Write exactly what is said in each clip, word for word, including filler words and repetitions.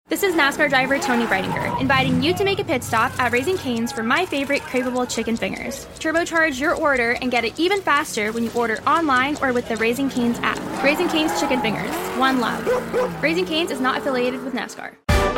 This is NASCAR driver Tony Breidinger, inviting you to make a pit stop at Raising Cane's for my favorite craveable chicken fingers. Turbocharge your order and get it even faster when you order online or with the Raising Cane's app. Raising Cane's Chicken Fingers, one love. Raising Cane's is not affiliated with NASCAR.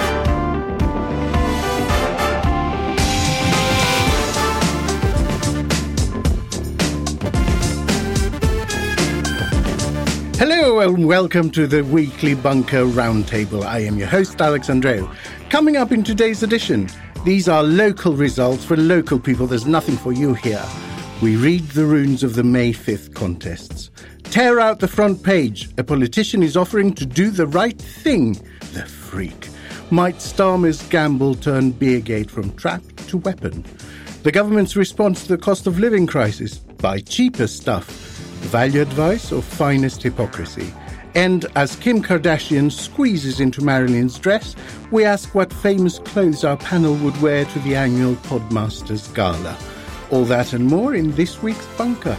Hello and welcome to the weekly Bunker Roundtable. I am your host, Alex Andreou. Coming up in today's edition, these are local results for local people. There's nothing for you here. We read the runes of the May fifth contests. Tear out the front page. A politician is offering to do the right thing. The freak. Might Starmer's gamble turn Beergate from trap to weapon? The government's response to the cost of living crisis. Buy cheaper stuff. Value advice or finest hypocrisy? And as Kim Kardashian squeezes into Marilyn's dress, we ask what famous clothes our panel would wear to the annual Podmasters Gala. All that and more in this week's Bunker.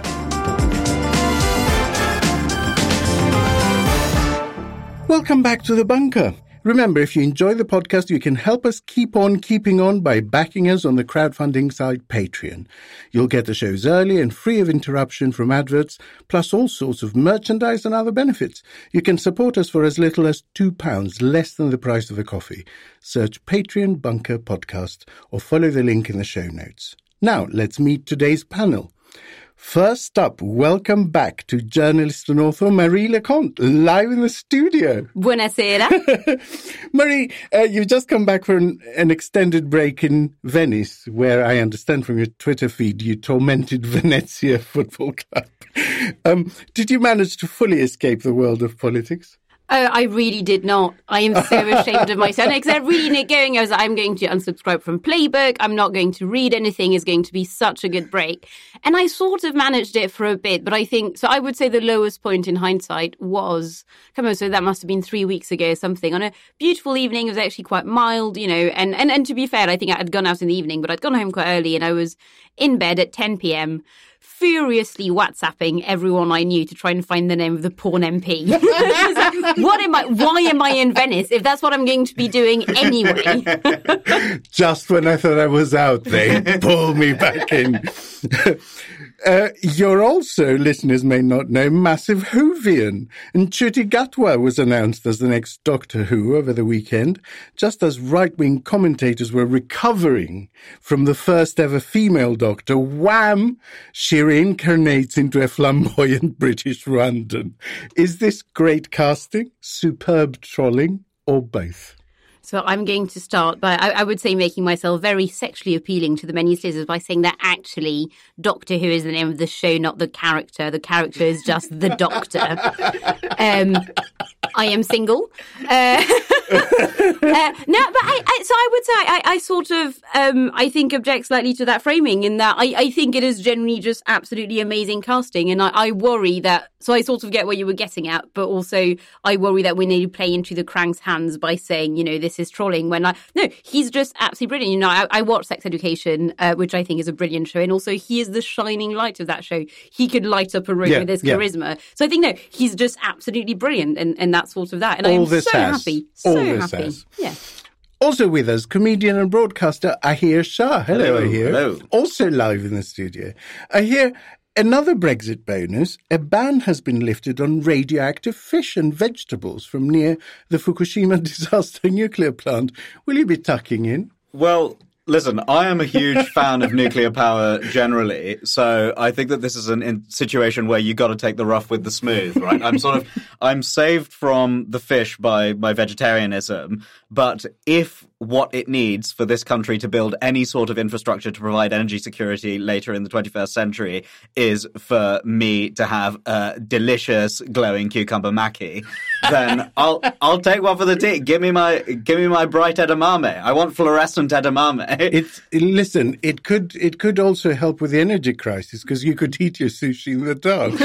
Welcome back to the Bunker. Remember, if you enjoy the podcast, you can help us keep on keeping on by backing us on the crowdfunding site Patreon. You'll get the shows early and free of interruption from adverts, plus all sorts of merchandise and other benefits. You can support us for as little as two pounds, less than the price of a coffee. Search Patreon Bunker Podcast or follow the link in the show notes. Now, let's meet today's panel. First up, welcome back to journalist and author Marie Leconte, live in the studio. Buonasera. Marie, uh, you've just come back from an, an extended break in Venice, where I understand from your Twitter feed you tormented Venezia Football Club. Um, did you manage to fully escape the world of politics? Oh, I really did not. I am so ashamed of myself. Because I really need going. I was like, I'm going to unsubscribe from Playbook. I'm not going to read anything. It's going to be such a good break. And I sort of managed it for a bit. But I think, so I would say the lowest point in hindsight was, come on, so that must have been three weeks ago or something. On a beautiful evening, it was actually quite mild, you know. And, and, and to be fair, I think I had gone out in the evening, but I'd gone home quite early and I was in bed at ten p.m, furiously WhatsApping everyone I knew to try and find the name of the porn M P. What am I? Why am I in Venice if that's what I'm going to be doing anyway? Just when I thought I was out, they pull me back in. uh, you're also, listeners may not know, massive Whovian. And Ncuti Gatwa was announced as the next Doctor Who over the weekend, just as right-wing commentators were recovering from the first ever female Doctor. Wham! She reincarnates into a flamboyant British Rwandan. Is this great casting, superb trolling, or both? So I'm going to start by, I, I would say, making myself very sexually appealing to the many listeners by saying that actually Doctor Who is the name of the show, not the character. The character is just the Doctor. Um, I am single. Uh, uh, no, but I, I, so I would say I, I sort of, um, I think object slightly to that framing in that I, I think it is generally just absolutely amazing casting. And I, I worry that, so I sort of get what you were getting at, but also I worry that we need to play into the crank's hands by saying, you know, this is trolling when I, no, he's just absolutely brilliant. You know, I, I watched Sex Education, uh, which I think is a brilliant show. And also he is the shining light of that show. He could light up a room yeah, with his yeah. charisma. So I think, no, he's just absolutely brilliant. And, and that's sort of that. And All I'm this so has. happy. All So this happy. has. Yeah. Also with us, comedian and broadcaster Ahir Shah. Hello, Hello, Ahir. hello. Also live in the studio. Ahir, another Brexit bonus, a ban has been lifted on radioactive fish and vegetables from near the Fukushima disaster nuclear plant. Will you be tucking in? Well, listen, I am a huge fan of nuclear power generally, so I think that this is a in- situation where you got to take the rough with the smooth, right? I'm sort of, I'm saved from the fish by my vegetarianism, but if what it needs for this country to build any sort of infrastructure to provide energy security later in the twenty-first century is for me to have a delicious glowing cucumber maki, then I'll I'll take one for the team. Give me my give me my bright edamame. I want fluorescent edamame. It's listen. It could it could also help with the energy crisis because you could eat your sushi in the dark.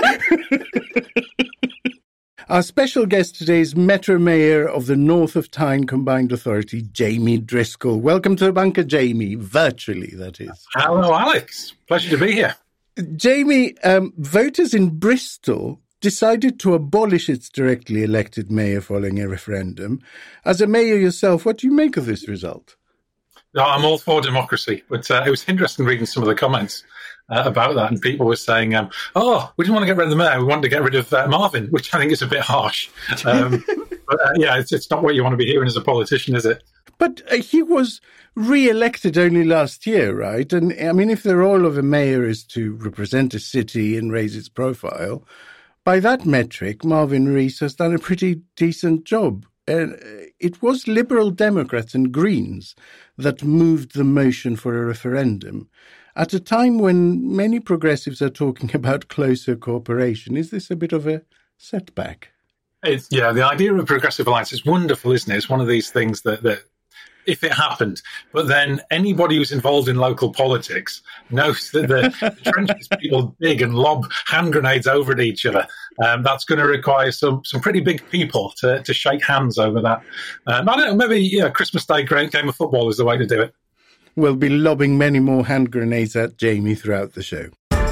Our special guest today is Metro Mayor of the North of Tyne Combined Authority, Jamie Driscoll. Welcome to the Bunker, Jamie. Virtually, that is. Hello, Alex. Pleasure to be here. Jamie, um, voters in Bristol decided to abolish its directly elected mayor following a referendum. As a mayor yourself, what do you make of this result? No, I'm all for democracy, but uh, it was interesting reading some of the comments uh, about that, and people were saying, um, oh, we didn't want to get rid of the mayor, we wanted to get rid of uh, Marvin, which I think is a bit harsh. Um, but uh, yeah, it's, it's not what you want to be hearing as a politician, is it? But uh, he was re-elected only last year, right? And I mean, if the role of a mayor is to represent a city and raise its profile, by that metric, Marvin Rees has done a pretty decent job. Uh, it was Liberal Democrats and Greens that moved the motion for a referendum at a time when many progressives are talking about closer cooperation. Is this a bit of a setback? It's, yeah, the idea of a progressive alliance is wonderful, isn't it? It's one of these things that, that if it happened, but then anybody who's involved in local politics knows that the, the trenches people dig and lob hand grenades over at each other. Um, that's going to require some some pretty big people to, to shake hands over that. Um, I don't know, maybe yeah, Christmas Day game of football is the way to do it. We'll be lobbing many more hand grenades at Jamie throughout the show.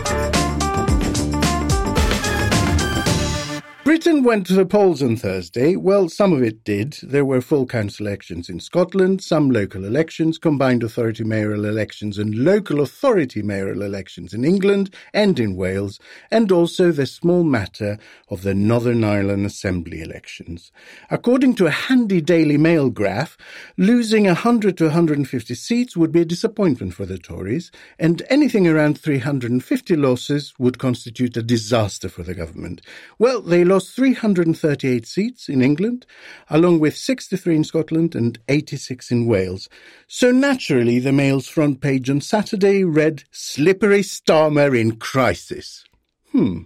Britain went to the polls on Thursday. Well, some of it did. There were full council elections in Scotland, some local elections, combined authority mayoral elections and local authority mayoral elections in England and in Wales, and also the small matter of the Northern Ireland Assembly elections. According to a handy Daily Mail graph, losing one hundred to one hundred fifty seats would be a disappointment for the Tories, and anything around three hundred fifty losses would constitute a disaster for the government. Well, they lost three hundred thirty-eight seats in England, along with sixty-three in Scotland and eighty-six in Wales. So naturally, the Mail's front page on Saturday read, "Slippery Starmer in crisis." Hmm.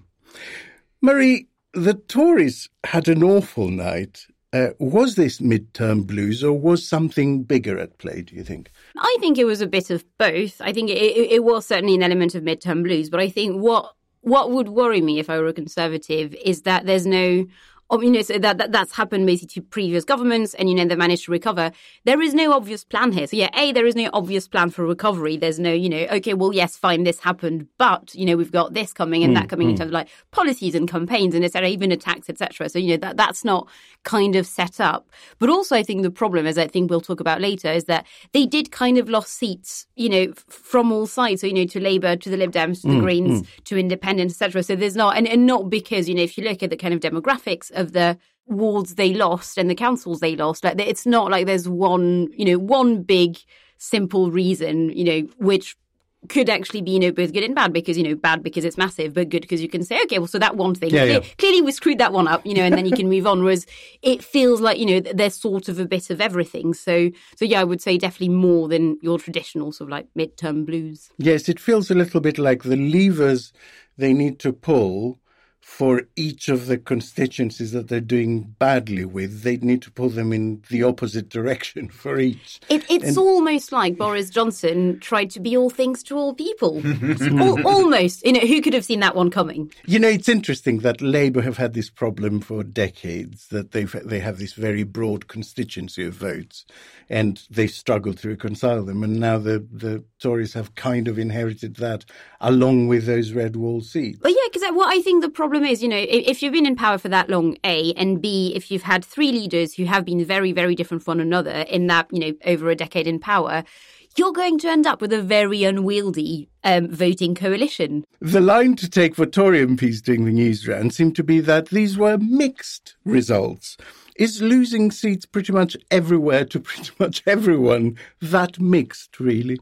Marie, the Tories had an awful night. Uh, was this midterm blues or was something bigger at play, do you think? I think it was a bit of both. I think it, it, it was certainly an element of midterm blues, but I think what What would worry me if I were a Conservative is that there's no, you know, so that, that that's happened basically to previous governments and, you know, they managed to recover. There is no obvious plan here. So, yeah, A, there is no obvious plan for recovery. There's no, you know, OK, well, yes, fine, this happened, but, you know, we've got this coming and mm, that coming mm. in terms of like policies and campaigns and et cetera, even attacks, et cetera. So, you know, that that's not kind of set up. But also, I think the problem, as I think we'll talk about later, is that they did kind of lost seats, you know, f- from all sides. So, you know, to Labour, to the Lib Dems, to the mm, Greens, mm. to Independents, et cetera. So there's not, and, and not because, you know, if you look at the kind of demographics of the wards they lost and the councils they lost, like it's not like there's one, you know, one big simple reason, you know, which could actually be, you know, both good and bad because, you know, bad because it's massive, but good because you can say, okay, well, so that one thing, yeah, clearly, yeah. clearly we screwed that one up, you know, and then you can move on. Whereas it feels like, you know, there's sort of a bit of everything. So, so yeah, I would say definitely more than your traditional sort of like midterm blues. Yes, it feels a little bit like the levers they need to pull for each of the constituencies that they're doing badly with. They need to pull them in the opposite direction for each. It, it's and, almost like Boris Johnson tried to be all things to all people. Al- almost. You know, who could have seen that one coming? You know, it's interesting that Labour have had this problem for decades, that they've, they have this very broad constituency of votes, and they struggle to reconcile them. And now the, the Tories have kind of inherited that along with those red wall seats. But yeah, because what I think the problem is, you know, if you've been in power for that long, A, and B, if you've had three leaders who have been very, very different from one another in that, you know, over a decade in power, you're going to end up with a very unwieldy um, voting coalition. The line to take for Tory M Ps doing the news round seemed to be that these were mixed results. Is losing seats pretty much everywhere to pretty much everyone that mixed, really?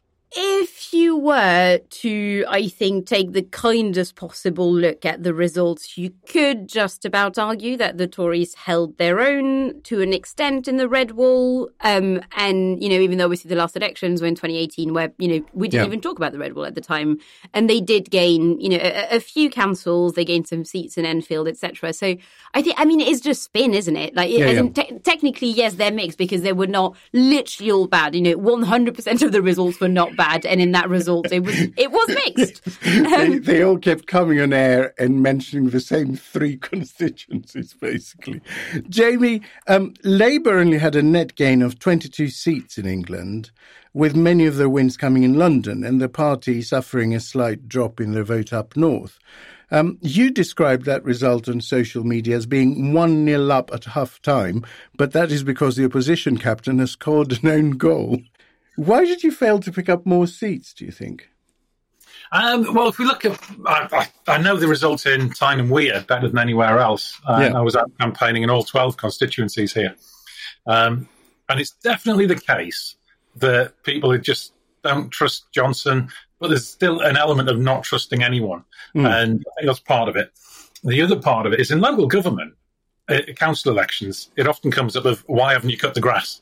If you were to, I think, take the kindest possible look at the results, you could just about argue that the Tories held their own to an extent in the red wall. Um, and, you know, even though obviously the last elections were in twenty eighteen where, you know, we didn't yeah. even talk about the red wall at the time. And they did gain, you know, a, a few councils. They gained some seats in Enfield, et cetera. So I think, I mean, it is just spin, isn't it? Like, yeah, as yeah. in te- technically, yes, they're mixed because they were not literally all bad. You know, one hundred percent of the results were not bad. And in that result, it was it was mixed. they, they all kept coming on air and mentioning the same three constituencies, basically. Jamie, um, Labour only had a net gain of twenty-two seats in England, with many of their wins coming in London, and the party suffering a slight drop in their vote up north. Um, you described that result on social media as being one nil up at half-time, but that is because the opposition captain has scored an own goal. Why did you fail to pick up more seats, do you think? Um, well, if we look at, I, I, I know the results in Tyne and Weir better than anywhere else. Uh, Yeah. I was out campaigning in all twelve constituencies here. Um, and it's definitely the case that people who just don't trust Johnson, but there's still an element of not trusting anyone. Mm. And I think that's part of it. The other part of it is in local government, uh, council elections, it often comes up of, why haven't you cut the grass?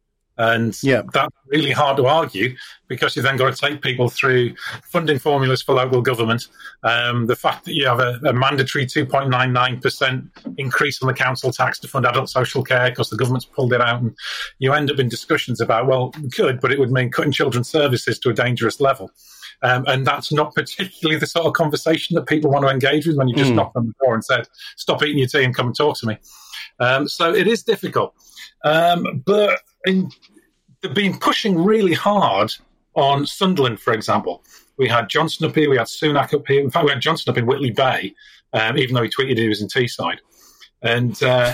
And Yeah. that's really hard to argue because you've then got to take people through funding formulas for local government. Um, the fact that you have a, a mandatory two point nine nine percent increase on the council tax to fund adult social care because the government's pulled it out. And you end up in discussions about, well, good, but it would mean cutting children's services to a dangerous level. Um, and that's not particularly the sort of conversation that people want to engage with when you just Mm. knock on the door and said, stop eating your tea and come and talk to me. Um, so it is difficult. Um, but in, they've been pushing really hard on Sunderland, for example. We had Johnson up here, we had Sunak up here. In fact, we had Johnson up in Whitley Bay, um, even though he tweeted he was in Teesside. And uh,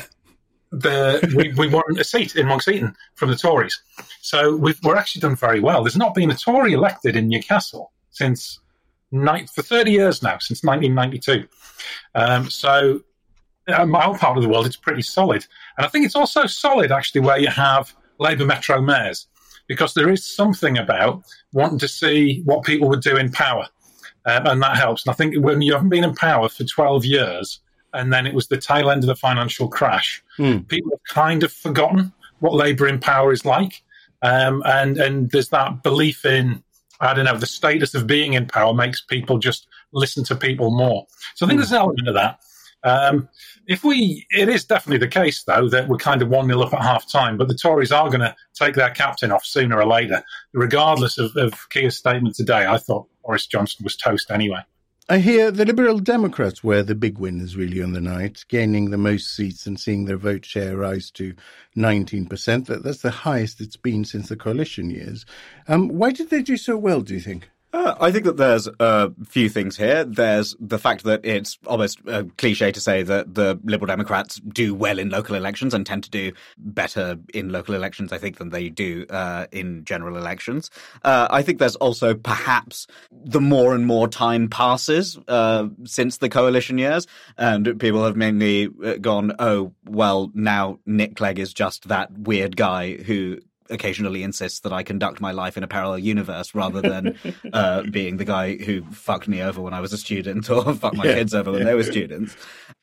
the, we, we won a seat in Monkston from the Tories. So we've, we're actually done very well. There's not been a Tory elected in Newcastle since ni- for thirty years now, since nineteen ninety-two. Um, so in my own part of the world, it's pretty solid. And I think it's also solid, actually, where you have Labour Metro mayors, because there is something about wanting to see what people would do in power. Um, and that helps. And I think when you haven't been in power for twelve years, and then it was the tail end of the financial crash, Mm. people have kind of forgotten what Labour in power is like. Um, and, and there's that belief in, I don't know, the status of being in power makes people just listen to people more. So I think Mm. there's an element of that. Um, if we, it is definitely the case, though, that we're kind of one nil up at half time, but the Tories are going to take their captain off sooner or later. Regardless of, of Keir's statement today, I thought Boris Johnson was toast anyway. I hear the Liberal Democrats were the big winners really on the night, gaining the most seats and seeing their vote share rise to nineteen percent. That, that's the highest it's been since the coalition years. Um, why did they do so well, do you think? Uh, I think that there's a few things here. There's the fact that it's almost a cliche to say that the Liberal Democrats do well in local elections and tend to do better in local elections, I think, than they do uh, in general elections. Uh, I think there's also perhaps the more and more time passes uh, since the coalition years, and people have mainly gone, oh, well, now Nick Clegg is just that weird guy who occasionally insists that I conduct my life in a parallel universe rather than uh, being the guy who fucked me over when I was a student or fucked my Yeah. kids over when they were students.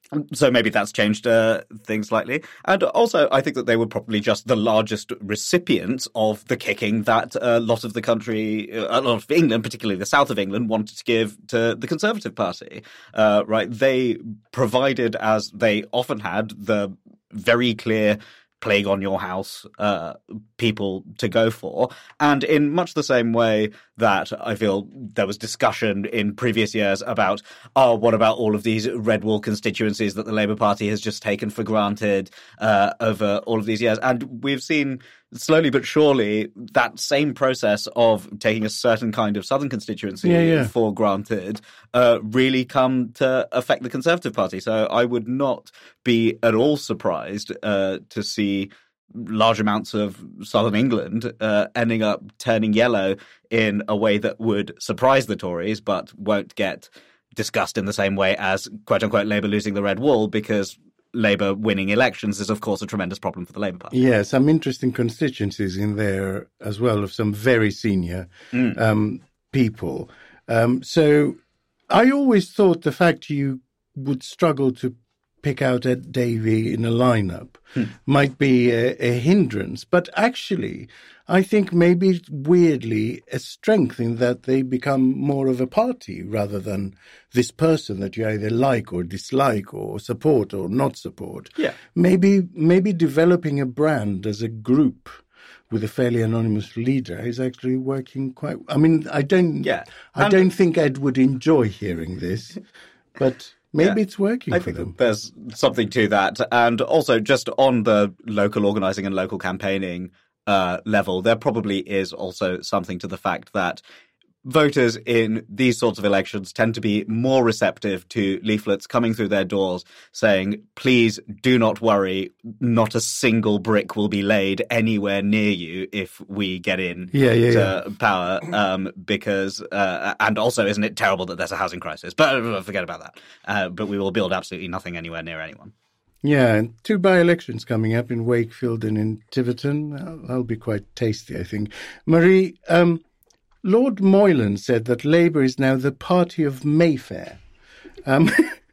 So maybe that's changed uh, things slightly. And also, I think that they were probably just the largest recipients of the kicking that a lot of the country, a lot of England, particularly the south of England, wanted to give to the Conservative Party. Uh, right? They provided, as they often had, the very clear plague on your house uh, people to go for. And in much the same way that I feel there was discussion in previous years about, oh, what about all of these red wall constituencies that the Labour Party has just taken for granted uh, over all of these years. And we've seen slowly but surely that same process of taking a certain kind of southern constituency Yeah, yeah. for granted uh, really come to affect the Conservative Party. So I would not be at all surprised uh, to see large amounts of southern England uh, ending up turning yellow in a way that would surprise the Tories but won't get discussed in the same way as, quote-unquote, Labour losing the red wall, because Labour winning elections is, of course, a tremendous problem for the Labour Party. Yeah, some interesting constituencies in there as well of some very senior Mm. um, people. Um, so I always thought the fact you would struggle to pick out Ed Davey in a lineup Hmm. might be a, a hindrance. But actually, I think maybe it's weirdly a strength in that they become more of a party rather than this person that you either like or dislike or support or not support. Yeah. Maybe maybe developing a brand as a group with a fairly anonymous leader is actually working quite. I mean, I don't. Yeah. I And- don't think Ed would enjoy hearing this, but maybe Yeah. it's working I for think them. that there's something to that. And also, just on the local organising and local campaigning uh, level, there probably is also something to the fact that voters in these sorts of elections tend to be more receptive to leaflets coming through their doors saying, please do not worry, not a single brick will be laid anywhere near you if we get in yeah, yeah, to yeah. power, um, because, uh, and also isn't it terrible that there's a housing crisis? But uh, forget about that. Uh, but we will build absolutely nothing anywhere near anyone. Yeah, and two by-elections coming up in Wakefield and in Tiverton. That'll, that'll be quite tasty, I think. Marie, um, Lord Moylan said that Labour is now the party of Mayfair. Um,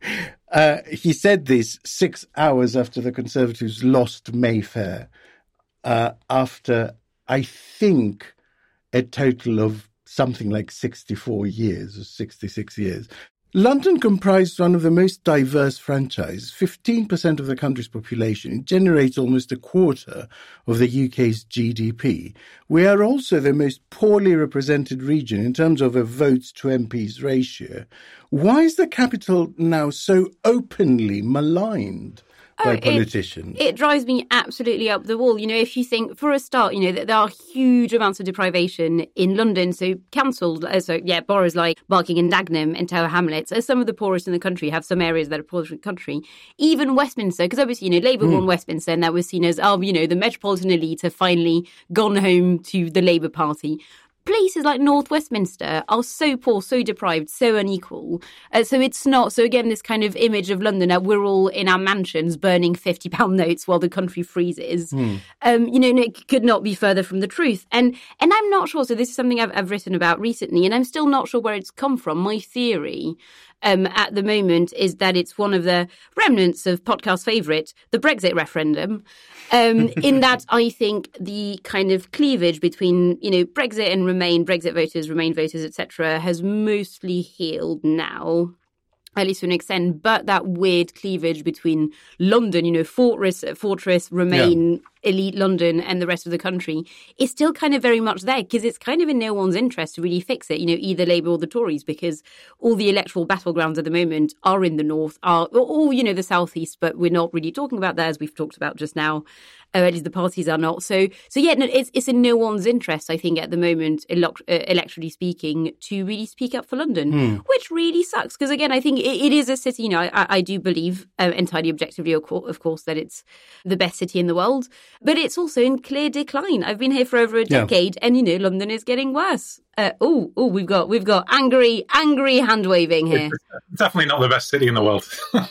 uh, he said this six hours after the Conservatives lost Mayfair, uh, after, I think, a total of something like sixty-four years or sixty-six years. London comprised one of the most diverse franchises, fifteen percent of the country's population. It generates almost a quarter of the U K's G D P. We are also the most poorly represented region in terms of a votes to M Ps ratio. Why is the capital now so openly maligned by Oh, politicians? It, it drives me absolutely up the wall. You know, if you think, for a start, you know, that there are huge amounts of deprivation in London. So councils, uh, so yeah, boroughs like Barking and Dagenham and Tower Hamlets are some of the poorest in the country, have some areas that are poorest in the country. Even Westminster, because obviously, you know, Labour won Westminster and that was seen as, oh, you know, the metropolitan elite have finally gone home to the Labour Party. Places like North Westminster are so poor, so deprived, so unequal. Uh, so it's not, so again, this kind of image of London that we're all in our mansions burning fifty pound notes while the country freezes, mm. um, you know, it could not be further from the truth. And and I'm not sure, so this is something I've, I've written about recently, and I'm still not sure where it's come from. My theory um, at the moment is that it's one of the remnants of podcast favourite, the Brexit referendum. Um, in that I think the kind of cleavage between, you know, Brexit and Remain, Brexit voters, Remain voters, et cetera, has mostly healed now, at least to an extent. But that weird cleavage between London, you know, fortress, fortress, Remain, yeah. elite London and the rest of the country is still kind of very much there because it's kind of in no one's interest to really fix it, you know, either Labour or the Tories, because all the electoral battlegrounds at the moment are in the north, are or, or you know, the southeast, but we're not really talking about that as we've talked about just now. Uh, at least the parties are not. So, so yeah, no, it's, it's in no one's interest, I think, at the moment, elect- uh, electorally speaking, to really speak up for London, mm. which really sucks. Because again, I think it, it is a city, you know, I, I do believe uh, entirely objectively, of course, of course, that it's the best city in the world. But it's also in clear decline. I've been here for over a decade, yeah. and you know, London is getting worse. Uh, oh, oh, we've got we've got angry, angry hand waving here. It's definitely not the best city in the world.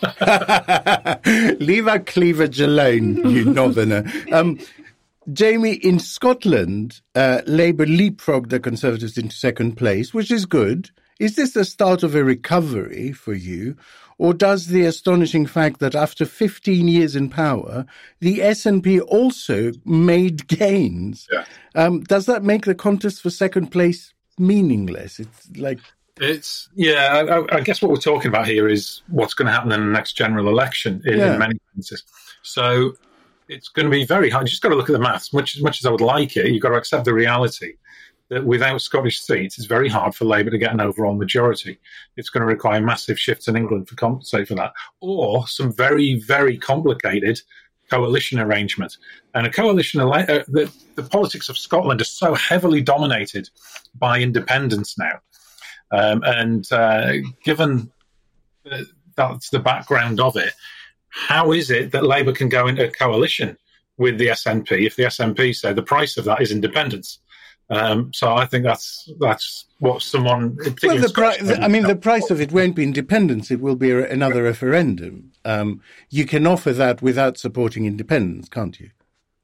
Leave our cleavage alone, you northerner. Um, Jamie, in Scotland, uh, Labour leapfrogged the Conservatives into second place, which is good. Is this the start of a recovery for you? Or does the astonishing fact that after fifteen years in power, the S N P also made gains, yeah. um, does that make the contest for second place meaningless? It's like... It's, yeah, I, I guess what we're talking about here is what's going to happen in the next general election in, yeah. in many senses. So it's going to be very hard. You just got to look at the maths. Much, as much as I would like it, you've got to accept the reality that without Scottish seats, it's very hard for Labour to get an overall majority. It's going to require massive shifts in England to compensate for that, or some very, very complicated coalition arrangement. And a coalition, uh, the, the politics of Scotland is so heavily dominated by independents now. Um, and uh, given uh, that's the background of it, how is it that Labour can go into a coalition with the S N P if the S N P say the price of that is independence? Um, so I think that's that's what someone... Well, the pri- the, I mean, the price of it won't be independence. It will be a, another referendum. Um, you can offer that without supporting independence, can't you?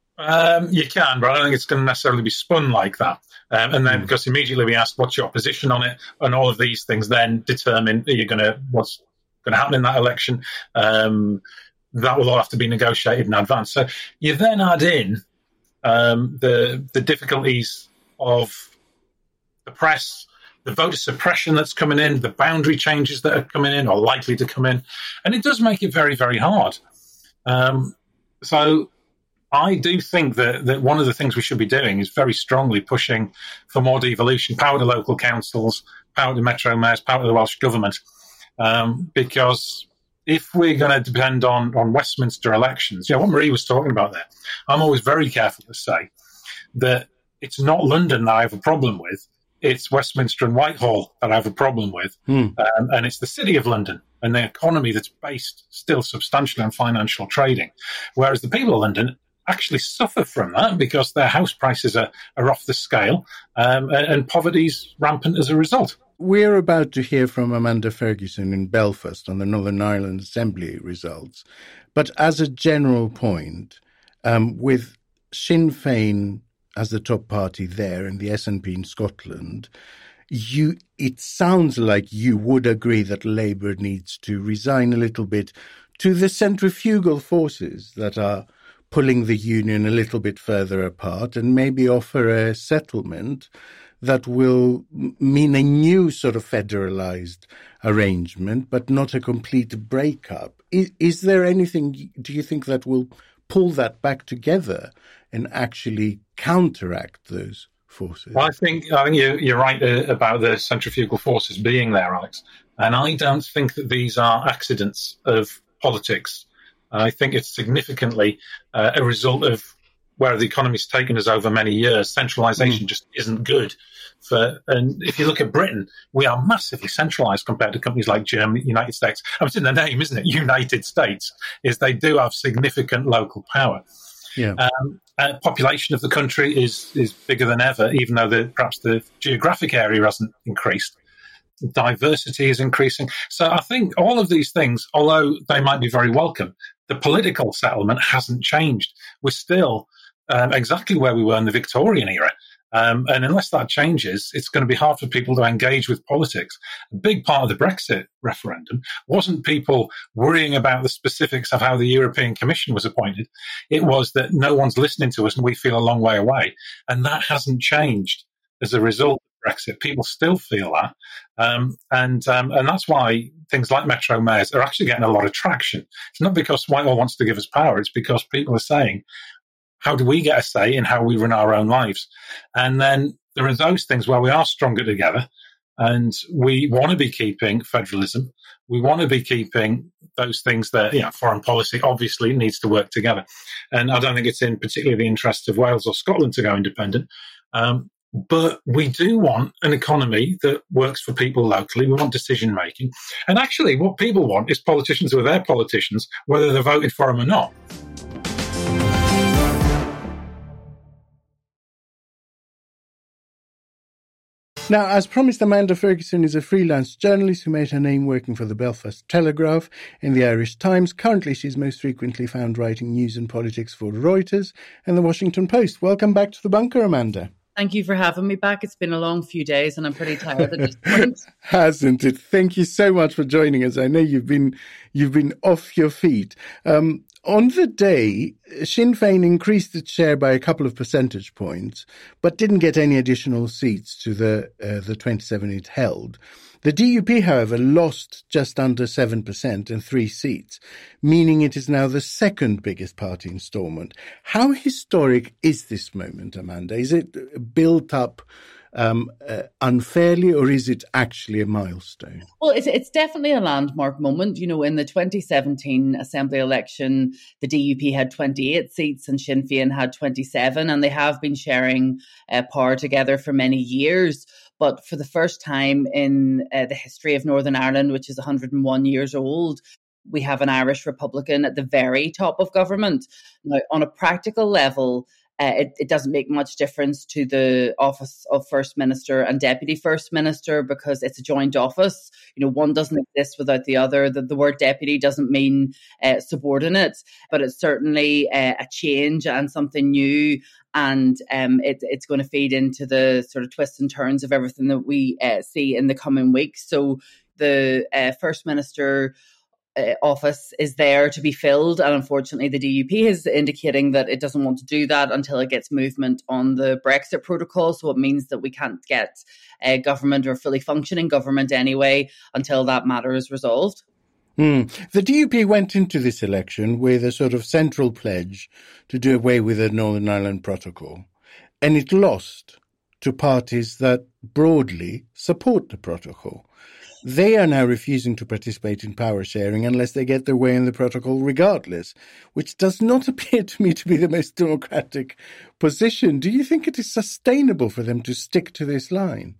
Um, you can, but I don't think it's going to necessarily be spun like that. Um, and then mm. because immediately we ask what's your position on it, and all of these things then determine you're going to what's going to happen in that election. Um, that will all have to be negotiated in advance. So you then add in um, the the difficulties of the press, the voter suppression that's coming in, the boundary changes that are coming in or likely to come in, and it does make it very, very hard. Um, so I do think that, that one of the things we should be doing is very strongly pushing for more devolution, power to local councils, power to metro mayors, power to the Welsh Government, um, because if we're going to depend on, on Westminster elections, you know, what Marie was talking about there, I'm always very careful to say that it's not London that I have a problem with. it's Westminster and Whitehall that I have a problem with, mm. um, and it's the City of London and the economy that's based still substantially on financial trading, whereas the people of London actually suffer from that because their house prices are, are off the scale, um, and, and poverty's rampant as a result. We're about to hear from Amanda Ferguson in Belfast on the Northern Ireland Assembly results. But as a general point, um, with Sinn Féin as the top party there and the S N P in Scotland, you it sounds like you would agree that Labour needs to resign a little bit to the centrifugal forces that are pulling the union a little bit further apart and maybe offer a settlement that will mean a new sort of federalized arrangement, but not a complete breakup. Is, is there anything, do you think, that will pull that back together and actually counteract those forces? Well, I think, I think you're, you're right uh, about the centrifugal forces being there, Alex. And I don't think that these are accidents of politics. I think it's significantly uh, a result of where the economy's taken us over many years. Centralisation mm. just isn't good. For, and if you look at Britain, we are massively centralised compared to companies like Germany, United States. I mean, it's in the name, isn't it? United States, is they do have significant local power. Yeah. Um, uh, population of the country is is bigger than ever, even though the, perhaps the geographic area hasn't increased. Diversity is increasing. So I think all of these things, although they might be very welcome, the political settlement hasn't changed. We're still um, exactly where we were in the Victorian era. Um, and unless that changes, it's going to be hard for people to engage with politics. A big part of the Brexit referendum wasn't people worrying about the specifics of how the European Commission was appointed. It was that no one's listening to us and we feel a long way away. And that hasn't changed as a result of Brexit. People still feel that. Um, and um, and that's why things like Metro mayors are actually getting a lot of traction. It's not because Whitehall wants to give us power. It's because people are saying, how do we get a say in how we run our own lives? And then there are those things where we are stronger together and we want to be keeping federalism. We want to be keeping those things that, you know, foreign policy obviously needs to work together. And I don't think it's in particularly the interests of Wales or Scotland to go independent. Um, but we do want an economy that works for people locally. We want decision making. And actually what people want is politicians who are their politicians, whether they're voted for them or not. Now, as promised, Amanda Ferguson is a freelance journalist who made her name working for the Belfast Telegraph and the Irish Times. Currently, she's most frequently found writing news and politics for Reuters and the Washington Post. Welcome back to the bunker, Amanda. Thank you for having me back. It's been a long few days and I'm pretty tired at this point. Hasn't it? Thank you so much for joining us. I know you've been you've been off your feet. Um, on the day, Sinn Féin increased its share by a couple of percentage points, but didn't get any additional seats to the uh, the twenty-seven it held. The D U P, however, lost just under seven percent and three seats, meaning it is now the second biggest party in Stormont. How historic is this moment, Amanda? Is it built up um, uh, unfairly, or is it actually a milestone? Well, it's, it's definitely a landmark moment. You know, in the twenty seventeen Assembly election, the D U P had twenty-eight seats and Sinn Féin had twenty-seven, and they have been sharing uh, power together for many years. But for the first time in uh, the history of Northern Ireland, which is one hundred and one years old, we have an Irish Republican at the very top of government. Now, on a practical level, uh, it, it doesn't make much difference to the office of First Minister and Deputy First Minister because it's a joint office. You know, one doesn't exist without the other. The, the word deputy doesn't mean uh, subordinate, but it's certainly uh, a change and something new. And um, it, it's going to feed into the sort of twists and turns of everything that we uh, see in the coming weeks. So the uh, First Minister uh, office is there to be filled. And unfortunately, the D U P is indicating that it doesn't want to do that until it gets movement on the Brexit protocol. So it means that we can't get a government or fully functioning government anyway until that matter is resolved. Mm. The D U P went into this election with a sort of central pledge to do away with the Northern Ireland Protocol, and it lost to parties that broadly support the protocol. They are now refusing to participate in power sharing unless they get their way in the protocol regardless, which does not appear to me to be the most democratic position. Do you think it is sustainable for them to stick to this line?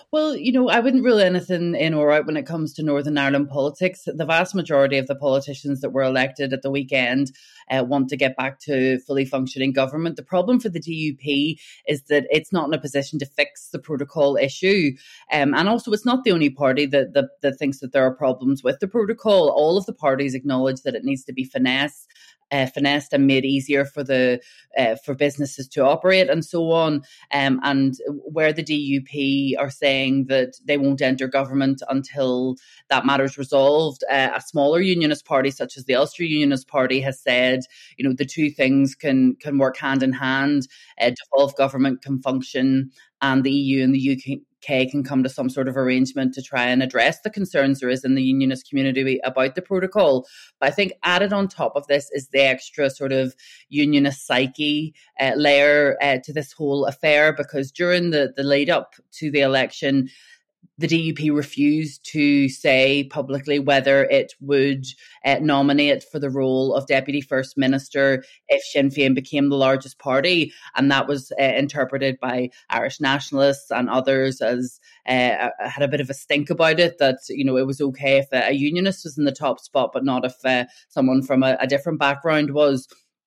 Well, you know, I wouldn't rule anything in or out when it comes to Northern Ireland politics. The vast majority of the politicians that were elected at the weekend uh, want to get back to fully functioning government. The problem for the D U P is that it's not in a position to fix the protocol issue. Um, and also, it's not the only party that, that, that thinks that there are problems with the protocol. All of the parties acknowledge that it needs to be finessed. Uh, finessed and made easier for the uh, for businesses to operate and so on. Um, and where the D U P are saying that they won't enter government until that matter's resolved, uh, a smaller unionist party such as the Ulster Unionist Party has said, you know, the two things can can work hand in hand. Uh, devolved government can function, and the E U and the U K can come to some sort of arrangement to try and address the concerns there is in the unionist community about the protocol. But I think added on top of this is the extra sort of unionist psyche uh, layer uh, to this whole affair, because during the, the lead up to the election, the D U P refused to say publicly whether it would uh, nominate for the role of Deputy First Minister if Sinn Féin became the largest party. And that was uh, interpreted by Irish nationalists and others as uh, had a bit of a stink about it, that, you know, it was okay if a, a unionist was in the top spot, but not if uh, someone from a, a different background was.